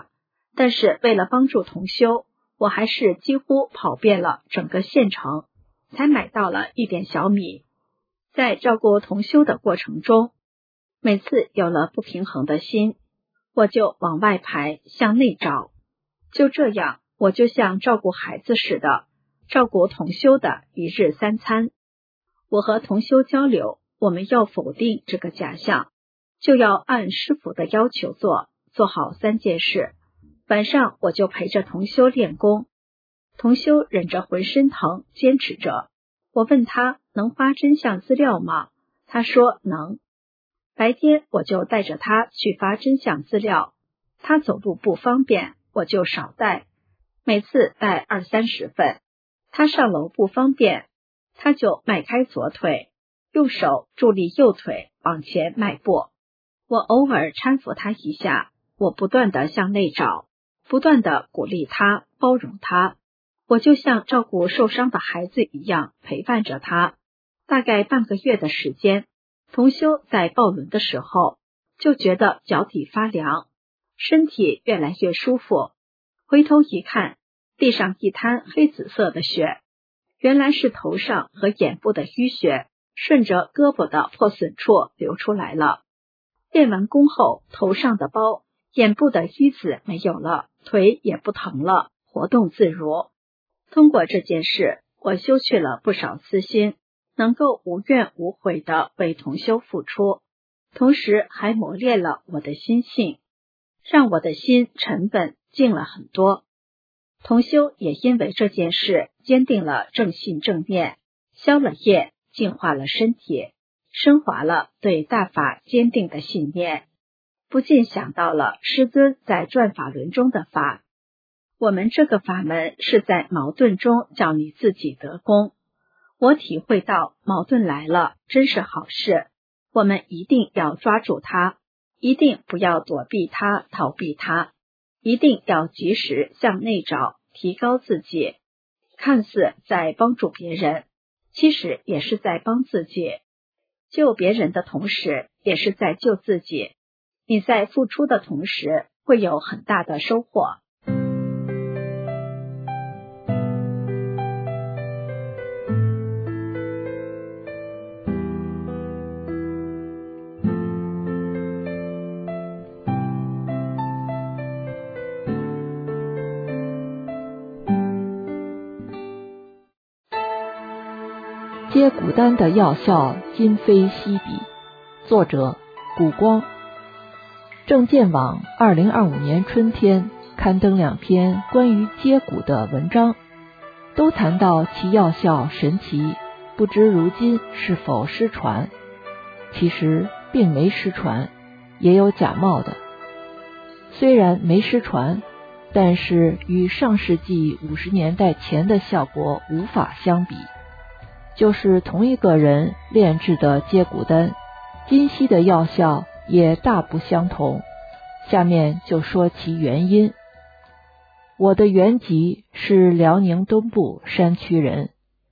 但是为了帮助同修，我还是几乎跑遍了整个县城，才买到了一点小米。在照顾同修的过程中，每次有了不平衡的心，我就往外排，向内找。就这样，我就像照顾孩子似的，照顾同修的一日三餐。我和同修交流，我们要否定这个假象，就要按师父的要求做好3件事。晚上我就陪着同修练功，同修忍着浑身疼坚持着。我问他能发真相资料吗？他说能。白天我就带着他去发真相资料，他走路不方便，我就少带，每次带20-30份。他上楼不方便，他就迈开左腿，用手助力右腿往前迈步。我偶尔搀扶他一下，我不断地向内找，不断地鼓励他，包容他。我就像照顾受伤的孩子一样陪伴着他。大概半个月的时间，同修在抱轮的时候就觉得脚底发凉，身体越来越舒服。回头一看，地上一滩黑紫色的血，原来是头上和眼部的淤血顺着胳膊的破损处流出来了。练完功后，头上的包、眼部的淤紫没有了，腿也不疼了，活动自如。通过这件事，我修去了不少私心，能够无怨无悔地为同修付出，同时还磨练了我的心性，让我的心沉稳静了很多。同修也因为这件事坚定了正信正念，消了业，净化了身体，升华了对大法坚定的信念。不禁想到了师尊在转法轮中的法，我们这个法门是在矛盾中叫你自己得功。我体会到矛盾来了真是好事，我们一定要抓住它，一定不要躲避它、逃避它，一定要及时向内找，提高自己。看似在帮助别人，其实也是在帮自己。救别人的同时，也是在救自己。你在付出的同时，会有很大的收获。 接骨丹的药效今非昔比，作者谷光。正见网2025年春天刊登2篇关于接骨的文章，都谈到其药效神奇，不知如今是否失传。其实并没失传，也有假冒的。虽然没失传，但是与上世纪50年代前的效果无法相比。就是同一个人炼制的接骨丹，今昔的药效也大不相同。下面就说其原因。我的原籍是辽宁东部山区人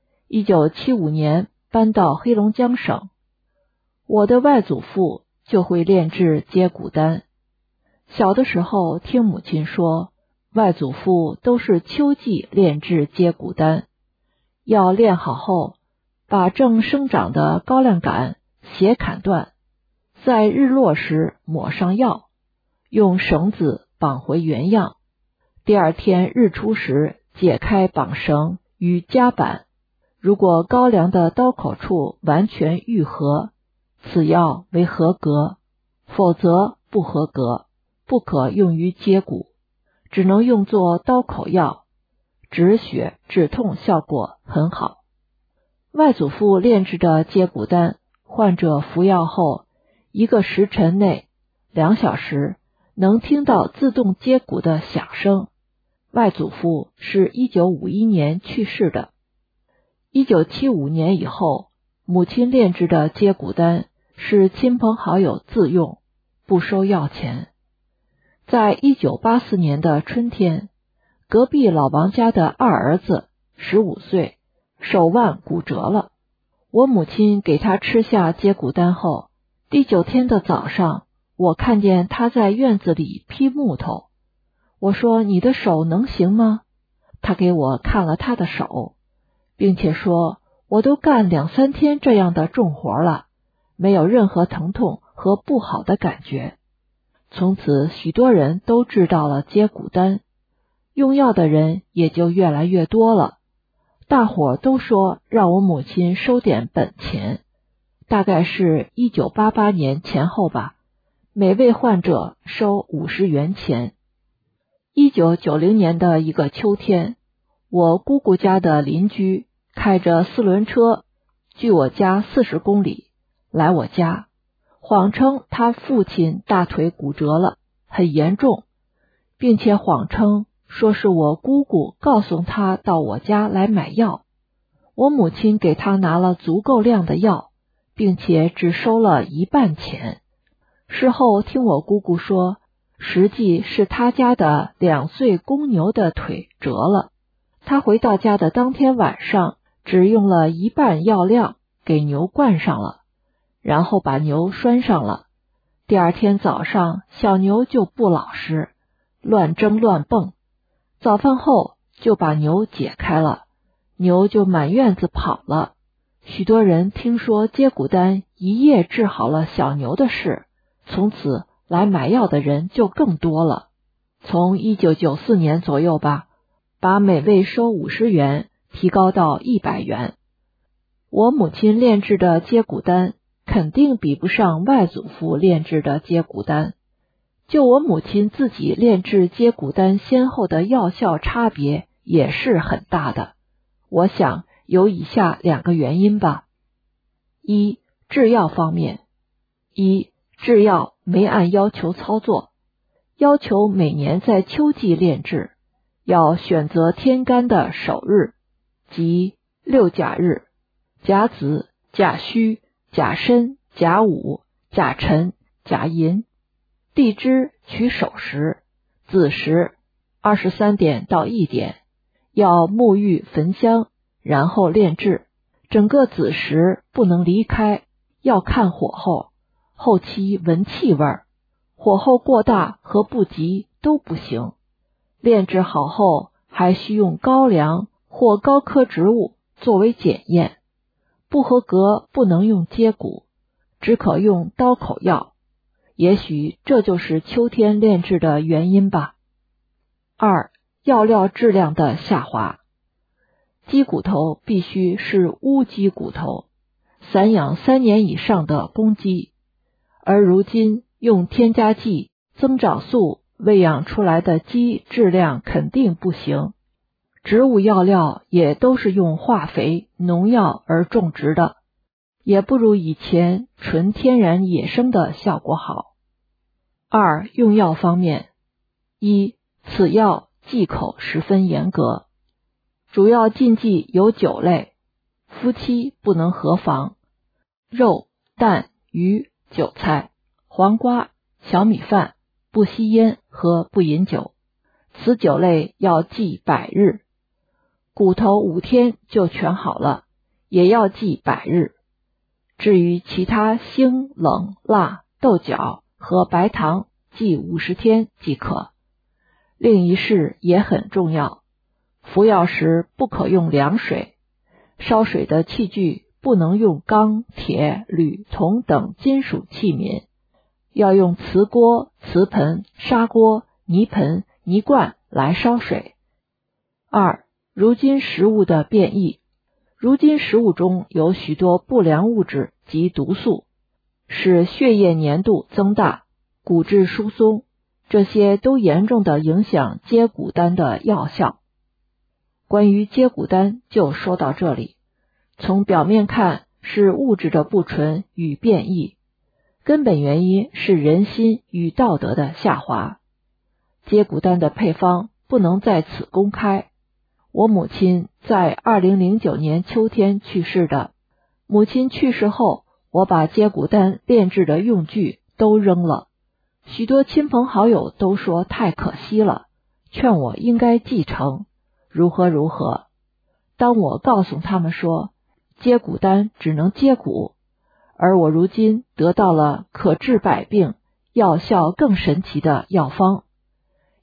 ，1975年搬到黑龙江省。我的外祖父就会炼制接骨丹。小的时候听母亲说，外祖父都是秋季炼制接骨丹，要炼好后把正生长的高粱杆斜砍断，在日落时抹上药，用绳子绑回原样。第二天日出时解开绑绳与夹板，如果高粱的刀口处完全愈合，此药为合格，否则不合格，不可用于接骨，只能用作刀口药，止血止痛效果很好。外祖父炼制的接骨丹，患者服药后1个时辰内2小时能听到自动接骨的响声。外祖父是1951年去世的。1975年以后，母亲炼制的接骨丹是亲朋好友自用，不收药钱。在1984年的春天，隔壁老王家的二儿子15岁，手腕骨折了。我母亲给他吃下接骨丹后，第9天的早上，我看见他在院子里劈木头。 我说你的手能行吗？他给我看了他的手，并且说我都干2-3天这样的重活了，没有任何疼痛和不好的感觉。从此许多人都知道了接骨丹，用药的人也就越来越多了。大伙都说让我母亲收点本钱，大概是1988年前后吧，每位患者收50元钱。1990年的一个秋天，我姑姑家的邻居开着4轮车，距我家40公里，来我家，谎称他父亲大腿骨折了，很严重，并且谎称说是我姑姑告诉他到我家来买药。我母亲给他拿了足够量的药，并且只收了1半钱。事后听我姑姑说，实际是他家的2岁公牛的腿折了，他回到家的当天晚上只用了1半药量给牛灌上了，然后把牛拴上了。第二天早上小牛就不老实，乱争乱蹦，早饭后就把牛解开了，牛就满院子跑了。许多人听说接骨丹一夜治好了小牛的事，从此来买药的人就更多了。从1994年左右吧，把每位收50元提高到100元。我母亲炼制的接骨丹肯定比不上外祖父炼制的接骨丹。就我母亲自己炼制接骨丹先后的药效差别也是很大的。我想有以下2个原因吧。一、制药方面。制药没按要求操作，要求每年在秋季炼制，要选择天干的首日，即6甲日，甲子、甲戌、甲申、甲午、甲辰、甲寅。地支取首时，子时23点到1点，要沐浴焚香，然后炼制。整个子时不能离开，要看火候，后期闻气味，火候过大和不及都不行。炼制好后还需用高粱或高科植物作为检验，不合格不能用接骨，只可用刀口药。也许这就是秋天炼制的原因吧。2、药料质量的下滑。鸡骨头必须是乌鸡骨头，散养3年以上的公鸡，而如今用添加剂、增长素喂养出来的鸡质量肯定不行。植物药料也都是用化肥、农药而种植的，也不如以前纯天然野生的效果好。2、用药方面。1、此药忌口十分严格，主要禁忌有9类，夫妻不能合房，肉、蛋、鱼、韭菜、黄瓜、小米饭，不吸烟和不饮酒。此9类要忌100日，骨头5天就全好了，也要忌100日。至于其他辛、冷、辣、豆角和白糖，忌50天即可。另一事也很重要，服药时不可用凉水，烧水的器具不能用钢、铁、铝、铜等金属器皿，要用瓷锅、瓷盆、砂锅、泥盆、泥罐来烧水。2、如今食物的变异。如今食物中有许多不良物质及毒素，使血液粘度增大，骨质疏松，这些都严重的影响接骨丹的药效。关于接骨丹就说到这里。从表面看是物质的不纯与变异，根本原因是人心与道德的下滑。接骨丹的配方不能在此公开。我母亲在2009年秋天去世的，母亲去世后，我把接骨丹炼制的用具都扔了。许多亲朋好友都说太可惜了，劝我应该继承，如何如何。当我告诉他们说，接骨丹只能接骨，而我如今得到了可治百病、药效更神奇的药方，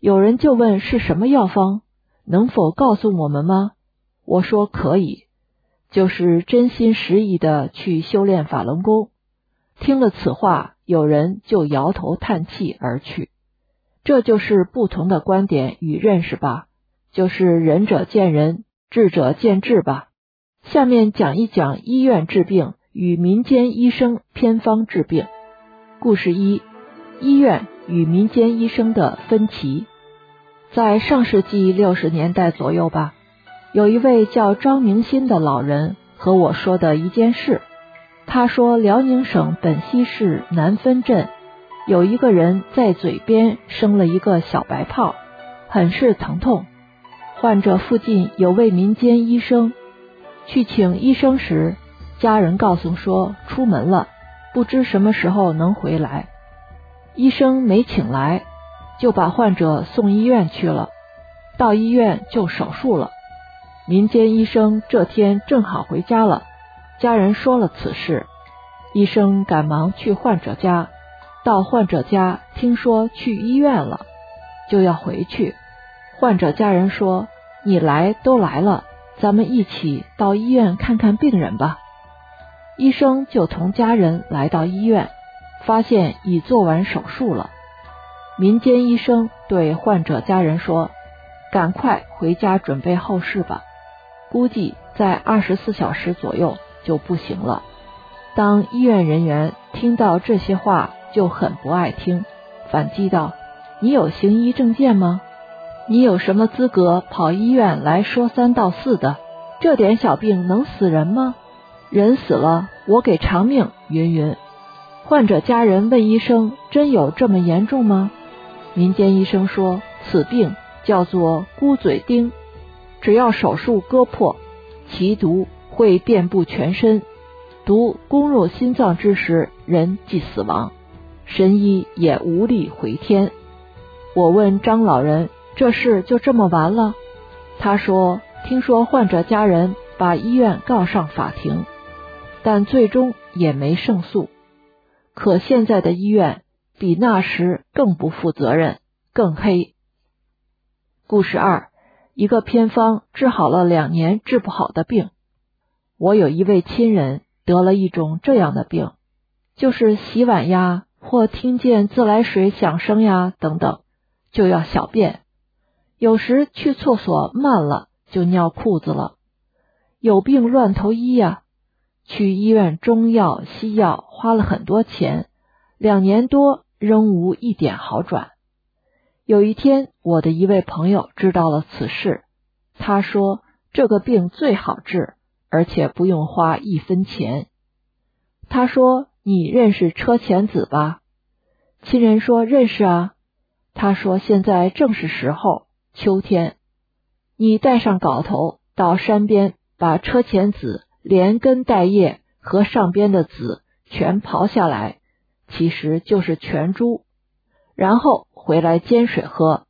有人就问是什么药方，能否告诉我们吗？我说可以，就是真心实意的去修炼法轮功。听了此话，有人就摇头叹气而去。这就是不同的观点与认识吧，就是仁者见仁，智者见智吧。下面讲一讲医院治病与民间医生偏方治病。故事一：医院与民间医生的分歧。在上世纪60年代左右吧，有一位叫张明新的老人和我说的一件事。他说辽宁省本溪市南分镇有一个人在嘴边生了一个小白泡，很是疼痛。患者附近有位民间医生，去请医生时，家人告诉说出门了，不知什么时候能回来。医生没请来，就把患者送医院去了。到医院就手术了。民间医生这天正好回家了，家人说了此事，医生赶忙去患者家。到患者家听说去医院了，就要回去。患者家人说，你来都来了，咱们一起到医院看看病人吧。医生就同家人来到医院，发现已做完手术了。民间医生对患者家人说，赶快回家准备后事吧，估计在24小时左右就不行了。当医院人员听到这些话就很不爱听，反击道，你有行医证件吗？你有什么资格跑医院来说3道4的？这点小病能死人吗？人死了我给偿命云云。患者家人问医生，真有这么严重吗？民间医生说，此病叫做孤嘴钉，只要手术割破，其毒会遍布全身，毒攻入心脏之时，人即死亡，神医也无力回天。我问张老人，这事就这么完了？他说，听说患者家人把医院告上法庭，但最终也没胜诉。可现在的医院比那时更不负责任，更黑。故事2：一个偏方治好了2年治不好的病。我有一位亲人得了一种这样的病，就是洗碗呀，或听见自来水响声呀等等，就要小便。有时去厕所慢了，就尿裤子了。有病乱投医呀，去医院中药西药花了很多钱，2年多仍无一点好转。有一天，我的一位朋友知道了此事，他说这个病最好治，而且不用花1分钱。他说，你认识车前子吧？亲人说认识啊。他说现在正是时候，秋天，你带上镐头到山边，把车前子连根带叶和上边的籽全刨下来，其实就是全株，然后回来煎水喝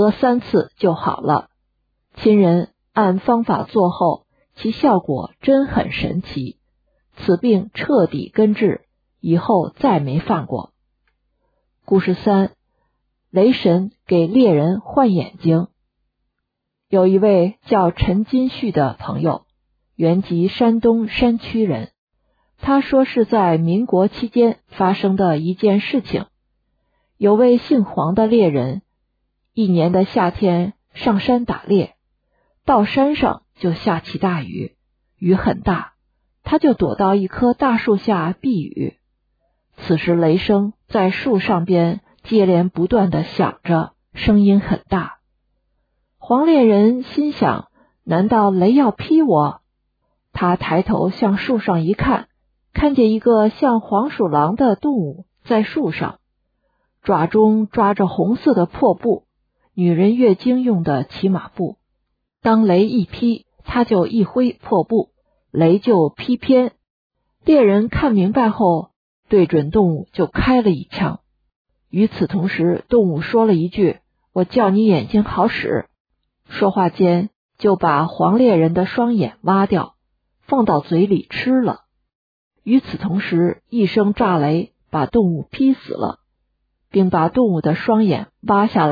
3次就好了。亲人按方法做后，其效果真很神奇，此病彻底根治，以后再没犯过。故事3：雷神给猎人换眼睛。有一位叫陈金旭的朋友，原籍山东山区人，他说是在民国期间发生的一件事情。有位姓黄的猎人，一年的夏天上山打猎，到山上就下起大雨，雨很大，他就躲到一棵大树下避雨。此时雷声在树上边接连不断地响着，声音很大。黄猎人心想，难道雷要劈我？他抬头向树上一看，看见一个像黄鼠狼的动物在树上，爪中抓着红色的破布，女人月经用的骑马布。当雷一劈，他就一挥破布，雷就劈偏。猎人看明白后，对准动物就开了一枪。与此同时，动物说了一句，我叫你眼睛好使。说话间就把黄猎人的双眼挖掉，放到嘴里吃了。与此同时，一声炸雷把动物劈死了，并把动物的双眼挖下来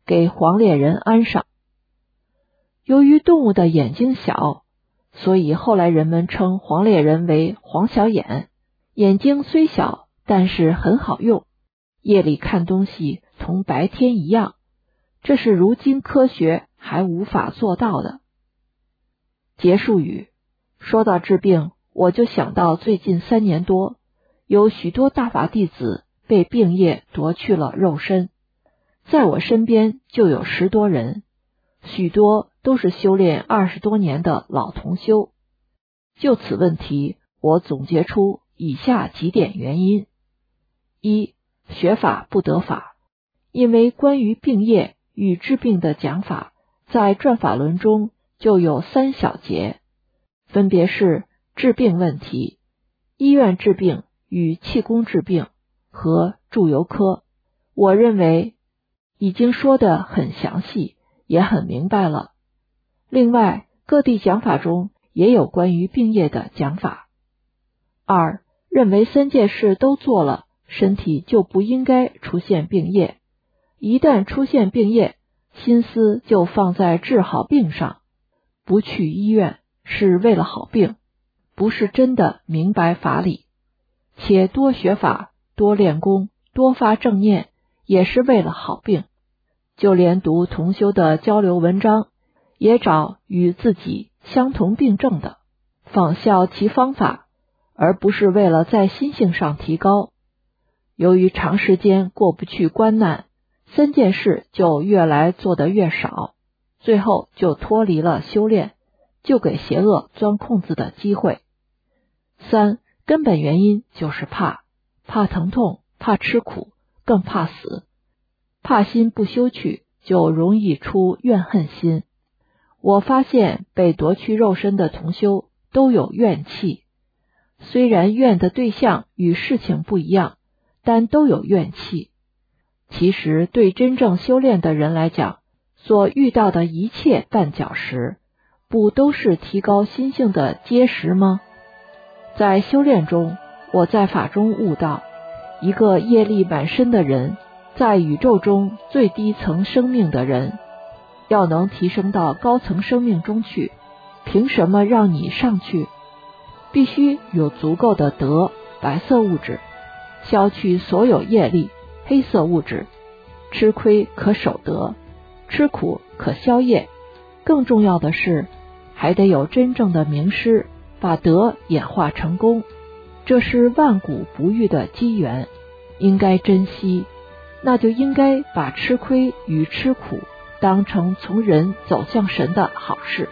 给黄脸人安上。由于动物的眼睛小，所以后来人们称黄脸人为黄小眼。眼睛虽小，但是很好用，夜里看东西同白天一样，这是如今科学还无法做到的。结束语，说到治病，我就想到最近3年多，有许多大法弟子被病业夺去了肉身，在我身边就有10多人，许多都是修炼20多年的老同修。就此问题，我总结出以下几点原因：一、学法不得法，因为关于病业与治病的讲法，在转法轮中就有3小节，分别是治病问题、医院治病与气功治病和祝由科。我认为已经说得很详细，也很明白了。另外，各地讲法中也有关于病业的讲法。二、认为3件事都做了，身体就不应该出现病业。一旦出现病业，心思就放在治好病上，不去医院是为了好病，不是真的明白法理。且多学法、多练功、多发正念，也是为了好病。就连读同修的交流文章，也找与自己相同病症的，仿效其方法，而不是为了在心性上提高。由于长时间过不去关难，3件事就越来做得越少，最后就脱离了修炼，就给邪恶钻空子的机会。3、根本原因就是怕疼痛，怕吃苦，更怕死。怕心不修去，就容易出怨恨心。我发现被夺去肉身的同修都有怨气，虽然怨的对象与事情不一样，但都有怨气。其实对真正修炼的人来讲，所遇到的一切绊脚石，不都是提高心性的阶石吗？在修炼中，我在法中悟到，一个业力满身的人，在宇宙中最低层生命的人，要能提升到高层生命中去，凭什么让你上去？必须有足够的德，白色物质，消去所有业力，黑色物质。吃亏可守德，吃苦可消业。更重要的是，还得有真正的名师，把德演化成功。这是万古不遇的机缘，应该珍惜。那就应该把吃亏与吃苦当成从人走向神的好事。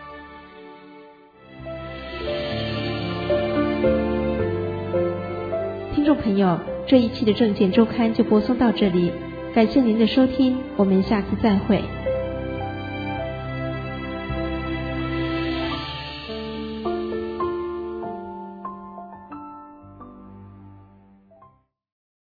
听众朋友，这一期的正见周刊就播送到这里，感谢您的收听，我们下次再会。